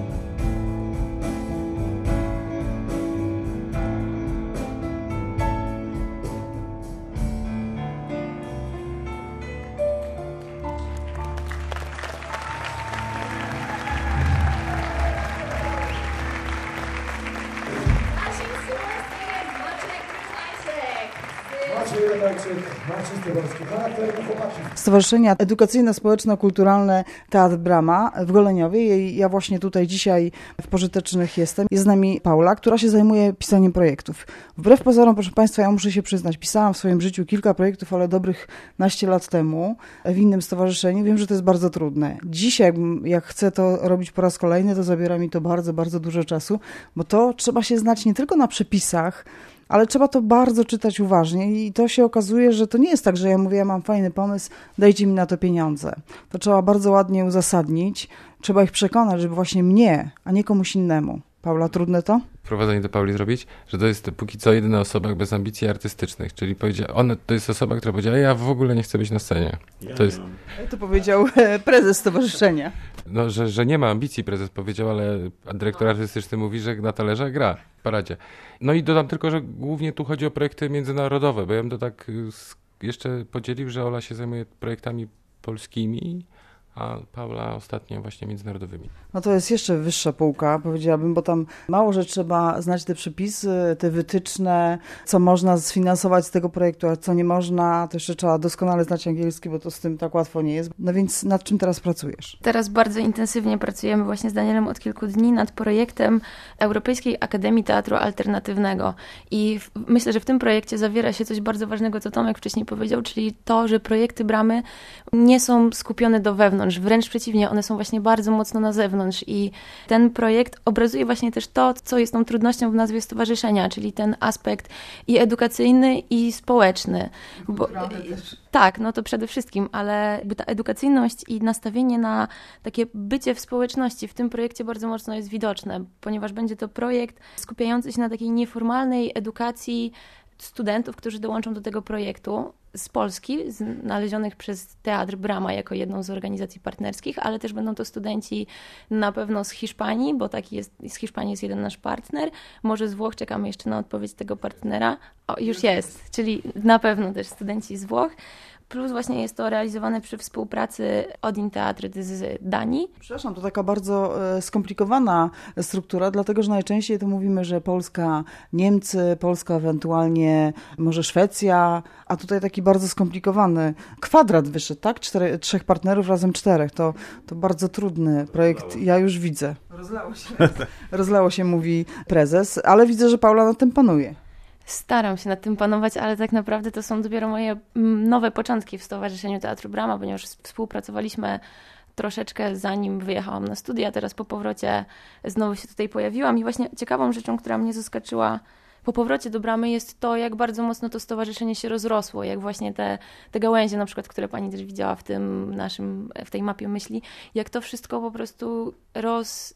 Speaker 9: Maciej Redakczyk, Maciej Styborski, charakter chłopaki.
Speaker 2: Stowarzyszenia Edukacyjno-Społeczno-Kulturalne Teatr Brama w Goleniowie. I ja właśnie tutaj dzisiaj w Pożytecznych jestem. Jest z nami Paula, która się zajmuje pisaniem projektów. Wbrew pozorom, proszę Państwa, ja muszę się przyznać, pisałam w swoim życiu kilka projektów, ale dobrych naście lat temu w innym stowarzyszeniu. Wiem, że to jest bardzo trudne. Dzisiaj, jak chcę to robić po raz kolejny, to zabiera mi to bardzo, bardzo dużo czasu, bo to trzeba się znać nie tylko na przepisach, ale trzeba to bardzo czytać uważnie i to się okazuje, że to nie jest tak, że ja mówię, ja mam fajny pomysł, dajcie mi na to pieniądze. To trzeba bardzo ładnie uzasadnić, trzeba ich przekonać, żeby właśnie mnie, a nie komuś innemu. Paula, trudne to?
Speaker 3: Wprowadzenie do Pauli zrobić, że to jest póki co jedyna osoba bez ambicji artystycznych, czyli powiedziała, ona to jest osoba, która powiedziała, ja w ogóle nie chcę być na scenie.
Speaker 6: Ja
Speaker 3: to jest,
Speaker 2: To powiedział prezes stowarzyszenia.
Speaker 3: no, że, że nie ma ambicji, prezes powiedział, ale dyrektor artystyczny mówi, że na talerzach gra w paradzie. No i dodam tylko, że głównie tu chodzi o projekty międzynarodowe, bo ja bym to tak jeszcze podzielił, że Ola się zajmuje projektami polskimi, a Paula ostatnio właśnie międzynarodowymi.
Speaker 2: No to jest jeszcze wyższa półka, powiedziałabym, bo tam mało, że trzeba znać te przepisy, te wytyczne, co można sfinansować z tego projektu, a co nie można, to jeszcze trzeba doskonale znać angielski, bo to z tym tak łatwo nie jest. No więc nad czym teraz pracujesz?
Speaker 4: Teraz bardzo intensywnie pracujemy właśnie z Danielem od kilku dni nad projektem Europejskiej Akademii Teatru Alternatywnego. I w, myślę, że w tym projekcie zawiera się coś bardzo ważnego, co Tomek wcześniej powiedział, czyli to, że projekty Bramy nie są skupione do wewnątrz, wręcz przeciwnie, one są właśnie bardzo mocno na zewnątrz i ten projekt obrazuje właśnie też to, co jest tą trudnością w nazwie stowarzyszenia, czyli ten aspekt i edukacyjny, i społeczny. Bo, tak, no to przede wszystkim, ale jakby ta edukacyjność i nastawienie na takie bycie w społeczności w tym projekcie bardzo mocno jest widoczne, ponieważ będzie to projekt skupiający się na takiej nieformalnej edukacji studentów, którzy dołączą do tego projektu z Polski, znalezionych przez Teatr Brama jako jedną z organizacji partnerskich, ale też będą to studenci na pewno z Hiszpanii, bo taki jest, z Hiszpanii jest jeden nasz partner, może z Włoch, czekamy jeszcze na odpowiedź tego partnera. O, już jest, czyli na pewno też studenci z Włoch. Plus właśnie jest to realizowane przy współpracy Odin Teatry z Danii.
Speaker 2: Przepraszam, to taka bardzo skomplikowana struktura, dlatego że najczęściej to mówimy, że Polska, Niemcy, Polska ewentualnie może Szwecja, a tutaj taki bardzo skomplikowany kwadrat wyszedł, tak? Cztery, trzech partnerów razem czterech. To, to bardzo trudny projekt. Rozlało. Ja już widzę. Rozlało się. Rozlało się, mówi prezes, ale widzę, że Paula nad tym panuje.
Speaker 4: Staram się nad tym panować, ale tak naprawdę to są dopiero moje nowe początki w Stowarzyszeniu Teatru Brama, ponieważ współpracowaliśmy troszeczkę zanim wyjechałam na studia, teraz po powrocie znowu się tutaj pojawiłam i właśnie ciekawą rzeczą, która mnie zaskoczyła po powrocie do Bramy jest to, jak bardzo mocno to stowarzyszenie się rozrosło, jak właśnie te, te gałęzie na przykład, które pani też widziała w tym naszym, w tej mapie myśli, jak to wszystko po prostu roz...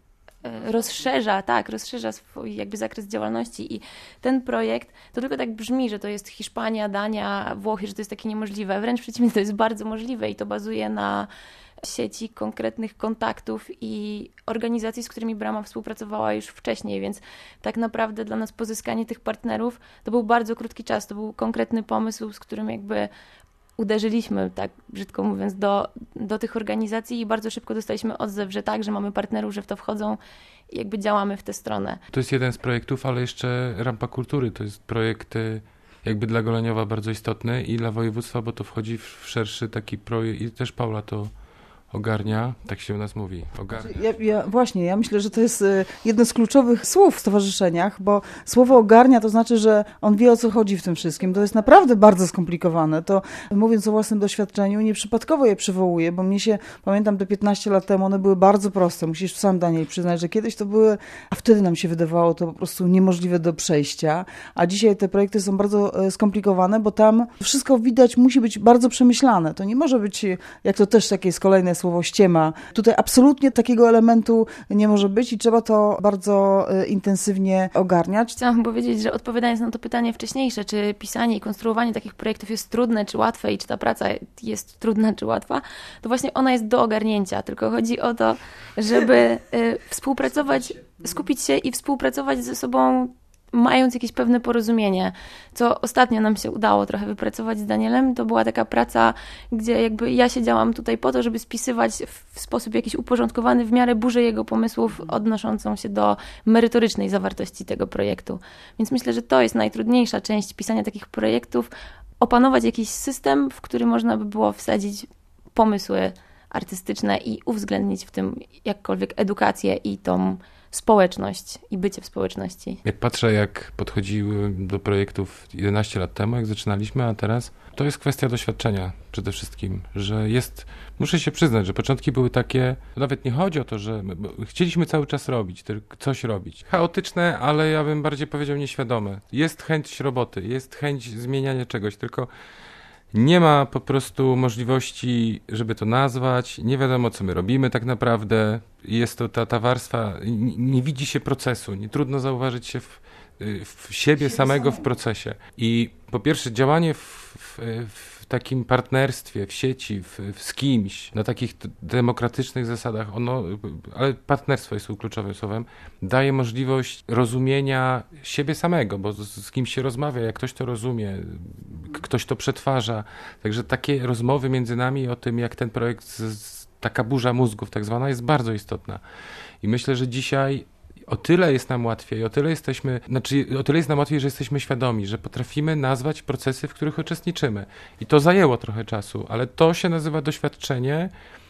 Speaker 4: rozszerza, tak, rozszerza swój jakby zakres działalności i ten projekt, to tylko tak brzmi, że to jest Hiszpania, Dania, Włochy, że to jest takie niemożliwe. Wręcz przeciwnie, to jest bardzo możliwe i to bazuje na sieci konkretnych kontaktów i organizacji, z którymi Brama współpracowała już wcześniej, więc tak naprawdę dla nas pozyskanie tych partnerów to był bardzo krótki czas, to był konkretny pomysł, z którym jakby uderzyliśmy, tak brzydko mówiąc, do, do tych organizacji i bardzo szybko dostaliśmy odzew, że tak, że mamy partnerów, że w to wchodzą i jakby działamy w tę stronę.
Speaker 3: To jest jeden z projektów, ale jeszcze Rampa Kultury to jest projekt jakby dla Goleniowa bardzo istotny i dla województwa, bo to wchodzi w szerszy taki projekt i też Paula to Ogarnia, tak się u nas mówi. Ogarnia.
Speaker 2: Ja, ja, właśnie, ja myślę, że to jest jedno z kluczowych słów w stowarzyszeniach, bo słowo ogarnia to znaczy, że on wie, o co chodzi w tym wszystkim. To jest naprawdę bardzo skomplikowane. To, mówiąc o własnym doświadczeniu, nieprzypadkowo je przywołuję, bo mnie się, pamiętam te piętnaście lat temu, one były bardzo proste. Musisz sam, Daniel, przyznać, że kiedyś to były, a wtedy nam się wydawało to po prostu niemożliwe do przejścia, a dzisiaj te projekty są bardzo skomplikowane, bo tam wszystko widać, musi być bardzo przemyślane. To nie może być, jak to też takie jest kolejne słowo, ściema. Tutaj absolutnie takiego elementu nie może być i trzeba to bardzo intensywnie ogarniać.
Speaker 4: Chciałam powiedzieć, że odpowiadając na to pytanie wcześniejsze, czy pisanie i konstruowanie takich projektów jest trudne czy łatwe i czy ta praca jest trudna czy łatwa, to właśnie ona jest do ogarnięcia. Tylko chodzi o to, żeby współpracować, skupić się i współpracować ze sobą, mając jakieś pewne porozumienie, co ostatnio nam się udało trochę wypracować z Danielem. To była taka praca, gdzie jakby ja siedziałam tutaj po to, żeby spisywać w sposób jakiś uporządkowany w miarę burzę jego pomysłów odnoszącą się do merytorycznej zawartości tego projektu. Więc myślę, że to jest najtrudniejsza część pisania takich projektów, opanować jakiś system, w który można by było wsadzić pomysły artystyczne i uwzględnić w tym jakkolwiek edukację i tą społeczność i bycie w społeczności.
Speaker 3: Jak patrzę, jak podchodziłem do projektów jedenaście lat temu, jak zaczynaliśmy, a teraz, to jest kwestia doświadczenia przede wszystkim, że jest, muszę się przyznać, że początki były takie, nawet nie chodzi o to, że chcieliśmy cały czas robić, tylko coś robić. Chaotyczne, ale ja bym bardziej powiedział nieświadome. Jest chęć roboty, jest chęć zmieniania czegoś, tylko nie ma po prostu możliwości, żeby to nazwać, nie wiadomo, co my robimy tak naprawdę. Jest to ta, ta warstwa, nie, nie widzi się procesu, nie trudno zauważyć się w, w siebie samego w procesie. I po pierwsze działanie w, w, w takim partnerstwie, w sieci, w, w, z kimś, na takich demokratycznych zasadach, ono, ale partnerstwo jest tu kluczowym słowem, daje możliwość rozumienia siebie samego, bo z, z kimś się rozmawia, jak ktoś to rozumie, ktoś to przetwarza. Także takie rozmowy między nami o tym, jak ten projekt, z, taka burza mózgów tak zwana, jest bardzo istotna. I myślę, że dzisiaj o tyle jest nam łatwiej, o tyle jesteśmy, znaczy o tyle jest nam łatwiej, że jesteśmy świadomi, że potrafimy nazwać procesy, w których uczestniczymy. I to zajęło trochę czasu, ale to się nazywa doświadczenie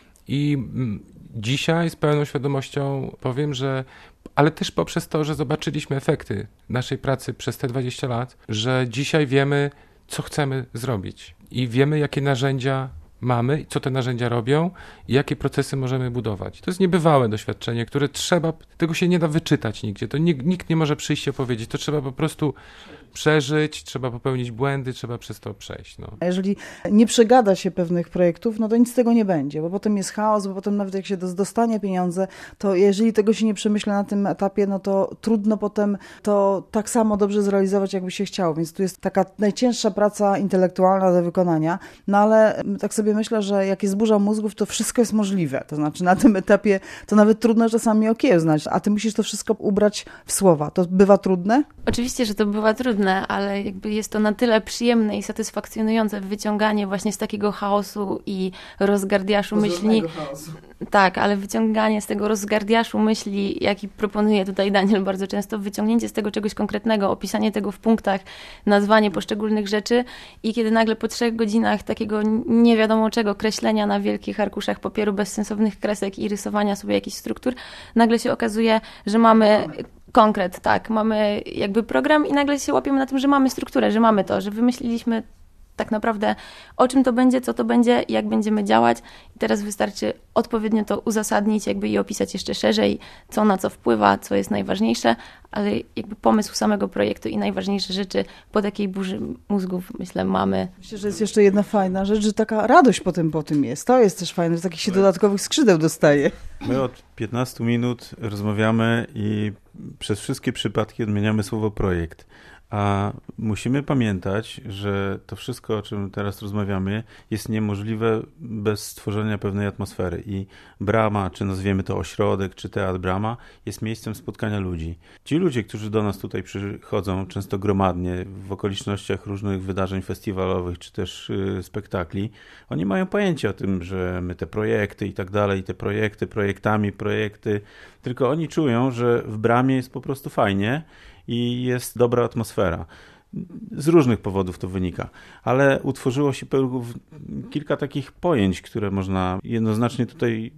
Speaker 3: i dzisiaj z pełną świadomością powiem, że ale też poprzez to, że zobaczyliśmy efekty naszej pracy przez te dwadzieścia lat, że dzisiaj wiemy, co chcemy zrobić i wiemy, jakie narzędzia mamy, co te narzędzia robią i jakie procesy możemy budować. To jest niebywałe doświadczenie, które trzeba, tego się nie da wyczytać nigdzie. To nikt, nikt nie może przyjść i opowiedzieć. To trzeba po prostu przeżyć, trzeba popełnić błędy, trzeba przez to przejść. No.
Speaker 2: A jeżeli nie przegada się pewnych projektów, no to nic z tego nie będzie, bo potem jest chaos, bo potem nawet jak się dostanie pieniądze, to jeżeli tego się nie przemyśla na tym etapie, no to trudno potem to tak samo dobrze zrealizować, jakby się chciało. Więc tu jest taka najcięższa praca intelektualna do wykonania, no ale tak sobie myślę, że jak jest burza mózgów, to wszystko jest możliwe. To znaczy na tym etapie to nawet trudno czasami okiełznać, a ty musisz to wszystko ubrać w słowa. To bywa trudne?
Speaker 4: Oczywiście, że to bywa trudne, ale jakby jest to na tyle przyjemne i satysfakcjonujące wyciąganie właśnie z takiego chaosu i rozgardiaszu myśli.
Speaker 2: Chaosu.
Speaker 4: Tak, ale wyciąganie z tego rozgardiaszu myśli, jaki proponuje tutaj Daniel bardzo często, wyciągnięcie z tego czegoś konkretnego, opisanie tego w punktach, nazwanie poszczególnych rzeczy i kiedy nagle po trzech godzinach takiego nie wiadomo czego kreślenia na wielkich arkuszach papieru bez sensownych kresek i rysowania sobie jakichś struktur, nagle się okazuje, że mamy konkret, tak, mamy jakby program i nagle się łapiemy na tym, że mamy strukturę, że mamy to, że wymyśliliśmy tak naprawdę o czym to będzie, co to będzie i jak będziemy działać. I teraz wystarczy odpowiednio to uzasadnić jakby i opisać jeszcze szerzej, co na co wpływa, co jest najważniejsze, ale jakby pomysł samego projektu i najważniejsze rzeczy po takiej burzy mózgów, myślę, mamy.
Speaker 2: Myślę, że jest jeszcze jedna fajna rzecz, że taka radość potem po tym jest. To jest też fajne, że takich się dodatkowych skrzydeł dostaje.
Speaker 6: My od piętnastu minut rozmawiamy i przez wszystkie przypadki odmieniamy słowo projekt. A musimy pamiętać, że to wszystko, o czym teraz rozmawiamy, jest niemożliwe bez stworzenia pewnej atmosfery. I Brama, czy nazwiemy to ośrodek, czy teatr Brama, jest miejscem spotkania ludzi. Ci ludzie, którzy do nas tutaj przychodzą, często gromadnie, w okolicznościach różnych wydarzeń festiwalowych, czy też y, spektakli, oni mają pojęcie o tym, że my te projekty i tak dalej, te projekty, projektami, projekty, tylko oni czują, że w Bramie jest po prostu fajnie, i jest dobra atmosfera. z różnych powodów to wynika, ale utworzyło się kilka takich pojęć, które można jednoznacznie tutaj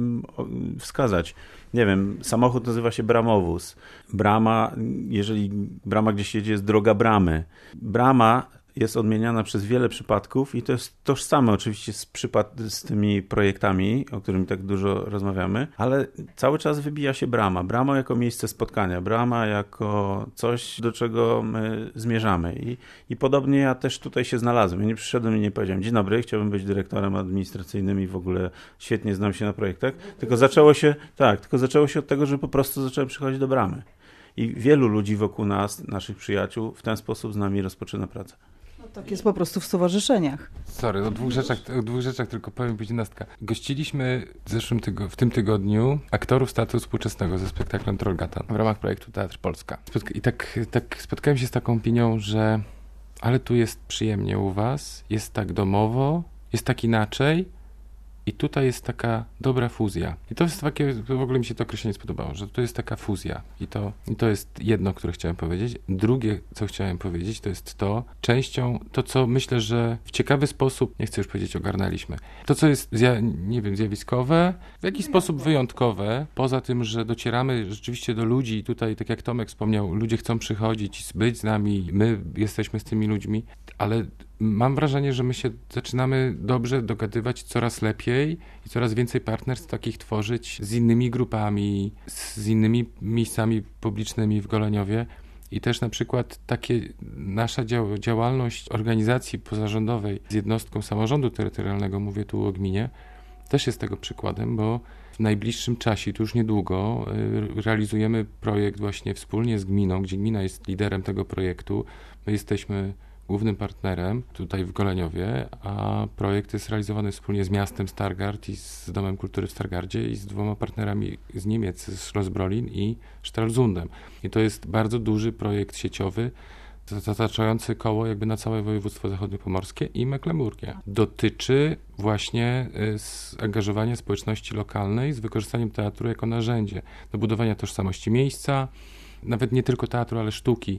Speaker 6: wskazać. Nie wiem, samochód nazywa się bramowóz. Brama, jeżeli brama gdzieś jedzie, jest droga bramy. Brama jest odmieniana przez wiele przypadków i to jest tożsame oczywiście z, przypad- z tymi projektami, o których tak dużo rozmawiamy, ale cały czas wybija się brama. Brama jako miejsce spotkania, brama jako coś, do czego my zmierzamy. I, i podobnie ja też tutaj się znalazłem. Ja nie przyszedłem i nie powiedziałem: dzień dobry, chciałbym być dyrektorem administracyjnym i w ogóle świetnie znam się na projektach. Tylko zaczęło się, tak, tylko zaczęło się od tego, że po prostu zacząłem przychodzić do bramy. I wielu ludzi wokół nas, naszych przyjaciół, w ten sposób z nami rozpoczyna pracę.
Speaker 2: Tak jest po prostu w stowarzyszeniach.
Speaker 3: Sorry, o dwóch rzeczach, o dwóch rzeczach tylko powiem piętnastka. Gościliśmy w, zeszłym tygo, w tym tygodniu aktorów z teatru współczesnego ze spektaklem Trollgatan w ramach projektu Teatr Polska. Spotka- I tak, tak spotkałem się z taką opinią, że ale tu jest przyjemnie u was, jest tak domowo, jest tak inaczej i tutaj jest taka dobra fuzja. I to jest takie, w ogóle mi się to określenie spodobało, że to jest taka fuzja. I to, i to jest jedno, które chciałem powiedzieć. Drugie, co chciałem powiedzieć, to jest to, częścią, to co myślę, że w ciekawy sposób, nie chcę już powiedzieć ogarnęliśmy, to co jest, zja- nie wiem, zjawiskowe, w jakiś sposób wyjątkowe, poza tym, że docieramy rzeczywiście do ludzi i tutaj, tak jak Tomek wspomniał, ludzie chcą przychodzić, być z nami, my jesteśmy z tymi ludźmi, ale mam wrażenie, że my się zaczynamy dobrze dogadywać coraz lepiej i coraz więcej partnerstw takich tworzyć z innymi grupami, z innymi miejscami publicznymi w Goleniowie. I też na przykład takie nasza dział- działalność organizacji pozarządowej z jednostką samorządu terytorialnego, mówię tu o gminie, też jest tego przykładem, bo w najbliższym czasie, tu już niedługo, y, realizujemy projekt właśnie wspólnie z gminą, gdzie gmina jest liderem tego projektu. My jesteśmy głównym partnerem tutaj w Goleniowie, a projekt jest realizowany wspólnie z miastem Stargard i z Domem Kultury w Stargardzie i z dwoma partnerami z Niemiec, z Schloss-Brolin i Stralsundem. I to jest bardzo duży projekt sieciowy, zataczający koło jakby na całe województwo zachodniopomorskie i Mecklenburgię. Dotyczy właśnie zaangażowania społeczności lokalnej z wykorzystaniem teatru jako narzędzie do budowania tożsamości miejsca, nawet nie tylko teatru, ale sztuki,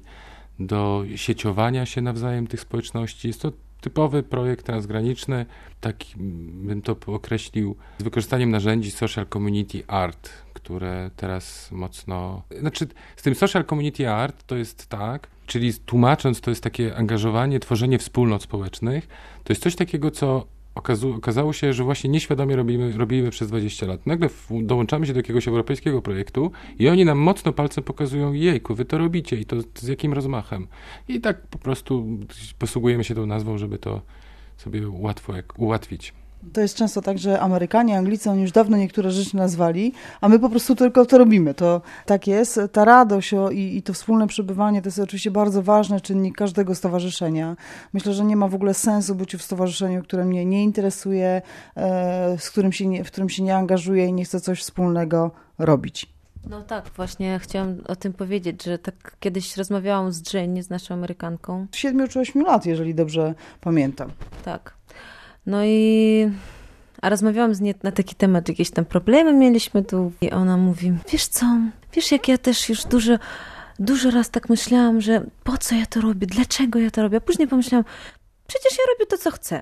Speaker 3: do sieciowania się nawzajem tych społeczności. Jest to typowy projekt transgraniczny, taki bym to określił, z wykorzystaniem narzędzi social community art, które teraz mocno... Znaczy, z tym social community art to jest tak, czyli tłumacząc, to jest takie angażowanie, tworzenie wspólnot społecznych, to jest coś takiego, co Okazu- okazało się, że właśnie nieświadomie robimy, robimy przez dwadzieścia lat. Nagle w, dołączamy się do jakiegoś europejskiego projektu i oni nam mocno palcem pokazują: jejku, wy to robicie i to z jakim rozmachem. I tak po prostu posługujemy się tą nazwą, żeby to sobie łatwo jak, ułatwić.
Speaker 2: To jest często tak, że Amerykanie, Anglicy, oni już dawno niektóre rzeczy nazwali, a my po prostu tylko to robimy. To tak jest. Ta radość o, i, i to wspólne przebywanie to jest oczywiście bardzo ważny czynnik każdego stowarzyszenia. Myślę, że nie ma w ogóle sensu być w stowarzyszeniu, które mnie nie interesuje, e, z którym się nie, w którym się nie angażuję i nie chcę coś wspólnego robić.
Speaker 5: No tak, właśnie chciałam o tym powiedzieć, że tak kiedyś rozmawiałam z Jane, z naszą Amerykanką.
Speaker 2: siedmiu czy ośmiu lat, jeżeli dobrze pamiętam.
Speaker 5: Tak. No i a rozmawiałam z nią na taki temat, jakieś tam problemy mieliśmy tu i ona mówi: wiesz co, wiesz jak ja też już dużo, dużo raz tak myślałam, że po co ja to robię, dlaczego ja to robię, a później pomyślałam, przecież ja robię to, co chcę.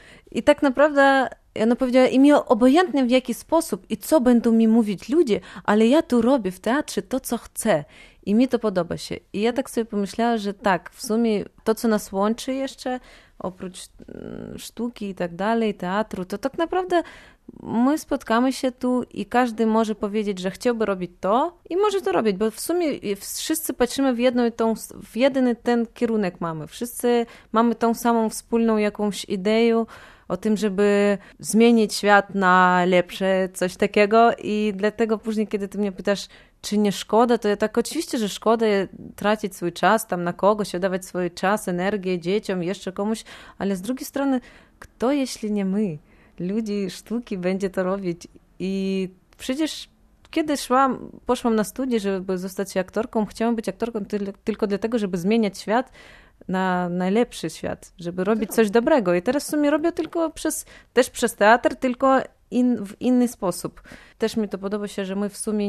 Speaker 5: I tak naprawdę ona powiedziała, i mi obojętne w jaki sposób i co będą mi mówić ludzie, ale ja tu robię w teatrze to, co chcę. I mi to podoba się. I ja tak sobie pomyślałam, że tak, w sumie to, co nas łączy jeszcze, oprócz sztuki i tak dalej, teatru, to tak naprawdę my spotkamy się tu i każdy może powiedzieć, że chciałby robić to i może to robić, bo w sumie wszyscy patrzymy w, jedną i tą, w jeden ten kierunek mamy. Wszyscy mamy tą samą wspólną jakąś ideę o tym, żeby zmienić świat na lepsze, coś takiego i dlatego później, kiedy ty mnie pytasz, czy nie szkoda, to ja tak oczywiście, że szkoda tracić swój czas tam na kogoś, oddawać swój czas, energię dzieciom, jeszcze komuś, ale z drugiej strony, kto jeśli nie my, ludzi sztuki będzie to robić i przecież kiedy szłam, poszłam na studia, żeby zostać aktorką, chciałam być aktorką tyl- tylko dlatego, żeby zmieniać świat na najlepszy świat, żeby robić coś dobrego i teraz w sumie robię tylko przez, też przez teatr, tylko in, w inny sposób. Też mi to podoba się, że my w sumie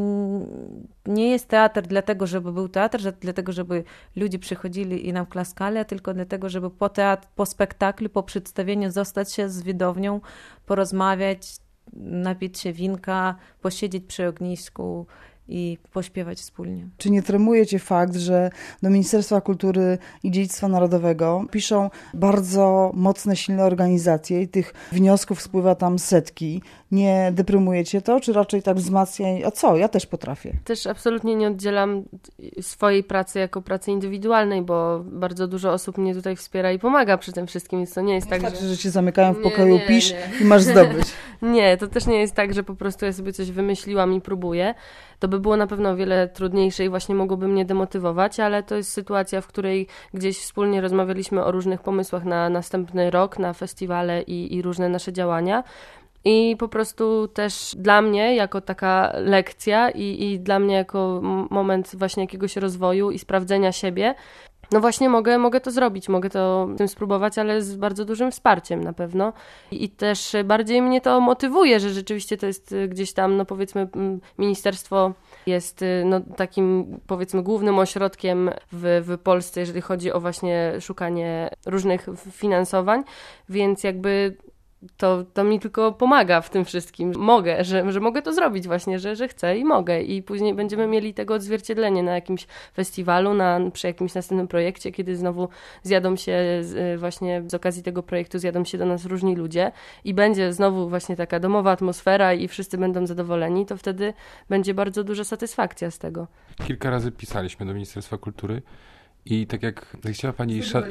Speaker 5: nie jest teatr dlatego, żeby był teatr, że dlatego, żeby ludzie przychodzili i nam klaskali, a tylko dlatego, żeby po teatr, po spektaklu, po przedstawieniu zostać się z widownią, porozmawiać, napić się winka, posiedzieć przy ognisku i pośpiewać wspólnie.
Speaker 2: Czy nie tremuje cię fakt, że do Ministerstwa Kultury i Dziedzictwa Narodowego piszą bardzo mocne, silne organizacje i tych wniosków spływa tam setki? Nie deprymuje cię to, czy raczej tak wzmacnia? A co? Ja też potrafię.
Speaker 10: Też absolutnie nie oddzielam swojej pracy jako pracy indywidualnej, bo bardzo dużo osób mnie tutaj wspiera i pomaga przy tym wszystkim, więc to nie jest
Speaker 2: nie
Speaker 10: tak,
Speaker 2: tak,
Speaker 10: że...
Speaker 2: że cię zamykają w pokoju,
Speaker 10: nie, nie,
Speaker 2: pisz
Speaker 10: nie.
Speaker 2: i masz zdobyć.
Speaker 10: Nie, to też nie jest tak, że po prostu ja sobie coś wymyśliłam i próbuję. To by było na pewno o wiele trudniejsze i właśnie mogłoby mnie demotywować, ale to jest sytuacja, w której gdzieś wspólnie rozmawialiśmy o różnych pomysłach na następny rok, na festiwale i, i różne nasze działania. I po prostu też dla mnie jako taka lekcja i, i dla mnie jako moment właśnie jakiegoś rozwoju i sprawdzenia siebie, no właśnie mogę, mogę to zrobić, mogę to tym spróbować, ale z bardzo dużym wsparciem na pewno. I, i też bardziej mnie to motywuje, że rzeczywiście to jest gdzieś tam, no powiedzmy, ministerstwo jest no takim, powiedzmy, głównym ośrodkiem w, w Polsce, jeżeli chodzi o właśnie szukanie różnych finansowań, więc jakby to, to mi tylko pomaga w tym wszystkim. Mogę, że, że mogę to zrobić właśnie, że, że chcę i mogę. I później będziemy mieli tego odzwierciedlenie na jakimś festiwalu, na, przy jakimś następnym projekcie, kiedy znowu zjadą się z, właśnie z okazji tego projektu zjadą się do nas różni ludzie i będzie znowu właśnie taka domowa atmosfera i wszyscy będą zadowoleni, to wtedy będzie bardzo duża satysfakcja z tego.
Speaker 3: Kilka razy pisaliśmy do Ministerstwa Kultury i tak jak chciała pani... Sza...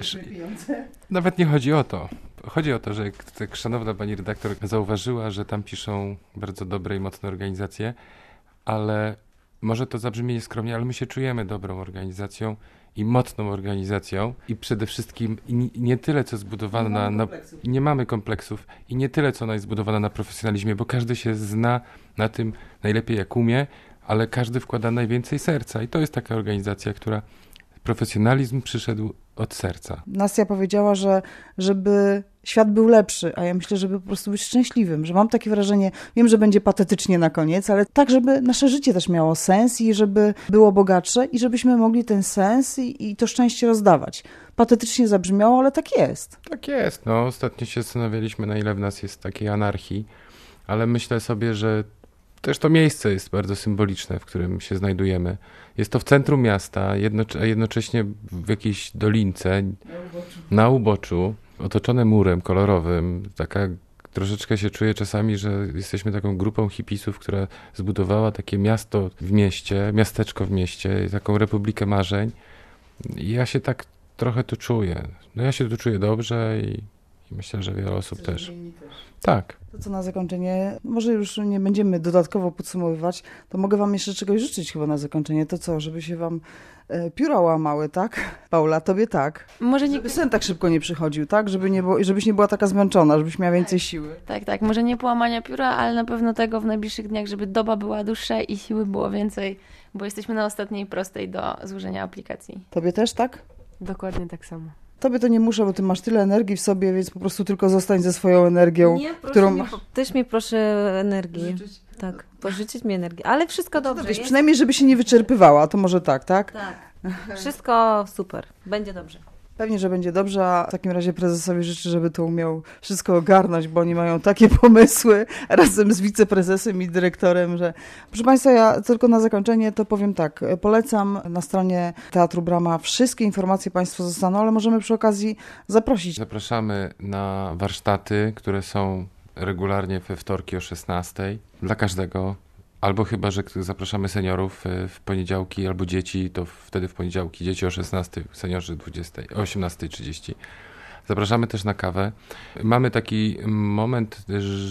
Speaker 3: Nawet nie chodzi o to. Chodzi o to, że tak szanowna pani redaktor zauważyła, że tam piszą bardzo dobre i mocne organizacje, ale może to zabrzmi nieskromnie, ale my się czujemy dobrą organizacją i mocną organizacją i przede wszystkim i nie tyle, co zbudowane na, na... Nie mamy kompleksów i nie tyle, co ona jest zbudowana na profesjonalizmie, bo każdy się zna na tym najlepiej jak umie, ale każdy wkłada najwięcej serca i to jest taka organizacja, która profesjonalizm przyszedł od serca.
Speaker 2: Nastia powiedziała, że żeby świat był lepszy, a ja myślę, żeby po prostu być szczęśliwym, że mam takie wrażenie, wiem, że będzie patetycznie na koniec, ale tak, żeby nasze życie też miało sens i żeby było bogatsze i żebyśmy mogli ten sens i, i to szczęście rozdawać. Patetycznie zabrzmiało, ale tak jest.
Speaker 3: Tak jest. No, ostatnio się zastanawialiśmy, na ile w nas jest takiej anarchii, ale myślę sobie, że też to miejsce jest bardzo symboliczne, w którym się znajdujemy. Jest to w centrum miasta, jednocze- a jednocześnie w jakiejś dolince, na uboczu. na uboczu, otoczone murem kolorowym. Taka troszeczkę się czuję czasami, że jesteśmy taką grupą hipisów, która zbudowała takie miasto w mieście, miasteczko w mieście, taką republikę marzeń. I ja się tak trochę tu czuję. No ja się tu czuję dobrze i, i myślę, że wiele osób
Speaker 2: Myślę,
Speaker 3: też.
Speaker 2: że inni też.
Speaker 3: Tak.
Speaker 2: To co na zakończenie, może już nie będziemy dodatkowo podsumowywać, to mogę wam jeszcze czegoś życzyć chyba na zakończenie. To co, żeby się wam e, pióra łamały, tak? Paula, tobie tak.
Speaker 4: Może nie...
Speaker 2: Żeby sen tak szybko nie przychodził, tak? Żeby nie było, żebyś nie była taka zmęczona, żebyś miała więcej siły.
Speaker 4: Tak, tak. Może nie połamania pióra, ale na pewno tego w najbliższych dniach, żeby doba była dłuższa i siły było więcej, bo jesteśmy na ostatniej prostej do złożenia aplikacji.
Speaker 2: Tobie też, tak?
Speaker 10: Dokładnie tak samo.
Speaker 2: Tobie to nie muszę, bo ty masz tyle energii w sobie, więc po prostu tylko zostań ze swoją energią,
Speaker 5: Nie,
Speaker 2: którą
Speaker 5: mi,
Speaker 2: masz.
Speaker 5: Też mi proszę energii. Życzyć? Tak, pożyczyć mi energię. Ale wszystko dobrze.
Speaker 2: Wiesz,
Speaker 5: jest.
Speaker 2: przynajmniej, żeby się nie wyczerpywała, to może tak, tak?
Speaker 5: Tak. Wszystko super. Będzie dobrze.
Speaker 2: Pewnie, że będzie dobrze, a w takim razie prezesowi życzę, żeby to umiał wszystko ogarnąć, bo oni mają takie pomysły razem z wiceprezesem i dyrektorem, że... Proszę Państwa, ja tylko na zakończenie to powiem tak. Polecam na stronie Teatru Brama. Wszystkie informacje Państwo zostaną, ale możemy przy okazji zaprosić.
Speaker 3: Zapraszamy na warsztaty, które są regularnie we wtorki o szesnastej dla każdego. Albo chyba, że zapraszamy seniorów w poniedziałki albo dzieci, to wtedy w poniedziałki dzieci o szesnastej, seniorzy dwudziestej, o osiemnastej trzydzieści. Zapraszamy też na kawę. Mamy taki moment,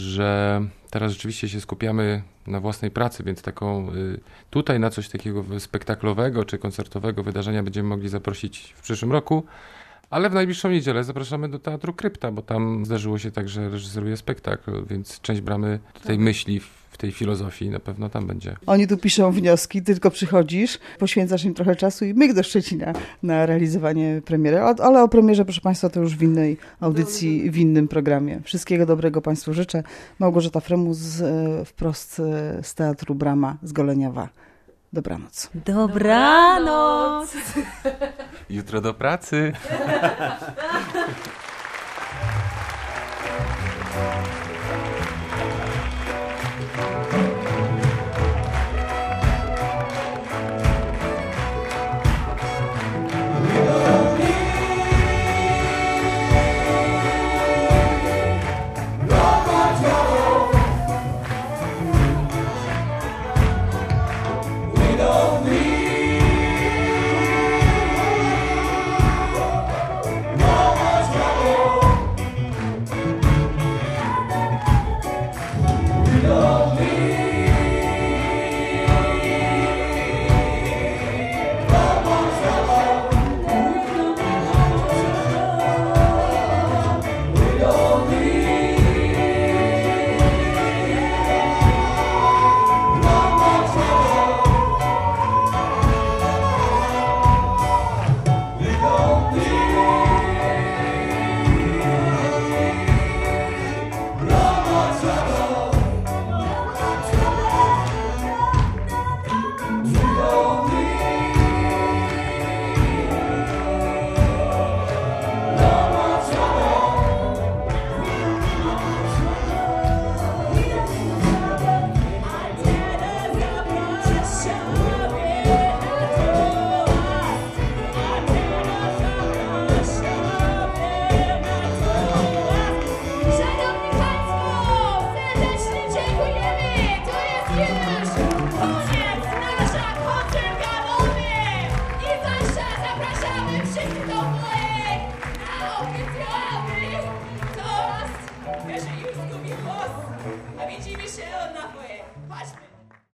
Speaker 3: że teraz rzeczywiście się skupiamy na własnej pracy, więc taką tutaj na coś takiego spektaklowego czy koncertowego wydarzenia będziemy mogli zaprosić w przyszłym roku, Ale w najbliższą niedzielę zapraszamy do Teatru Krypta, bo tam zdarzyło się tak, że reżyseruje spektakl, więc część bramy tej myśli w tej filozofii na pewno tam będzie.
Speaker 2: Oni tu piszą wnioski, ty tylko przychodzisz, poświęcasz im trochę czasu i myk do Szczecina na realizowanie premiery. Ale o premierze, proszę Państwa, to już w innej audycji, w innym programie. Wszystkiego dobrego Państwu życzę. Małgorzata Fremus, wprost z Teatru Brama z Goleniowa. Dobranoc.
Speaker 5: Dobranoc!
Speaker 3: Jutro do pracy.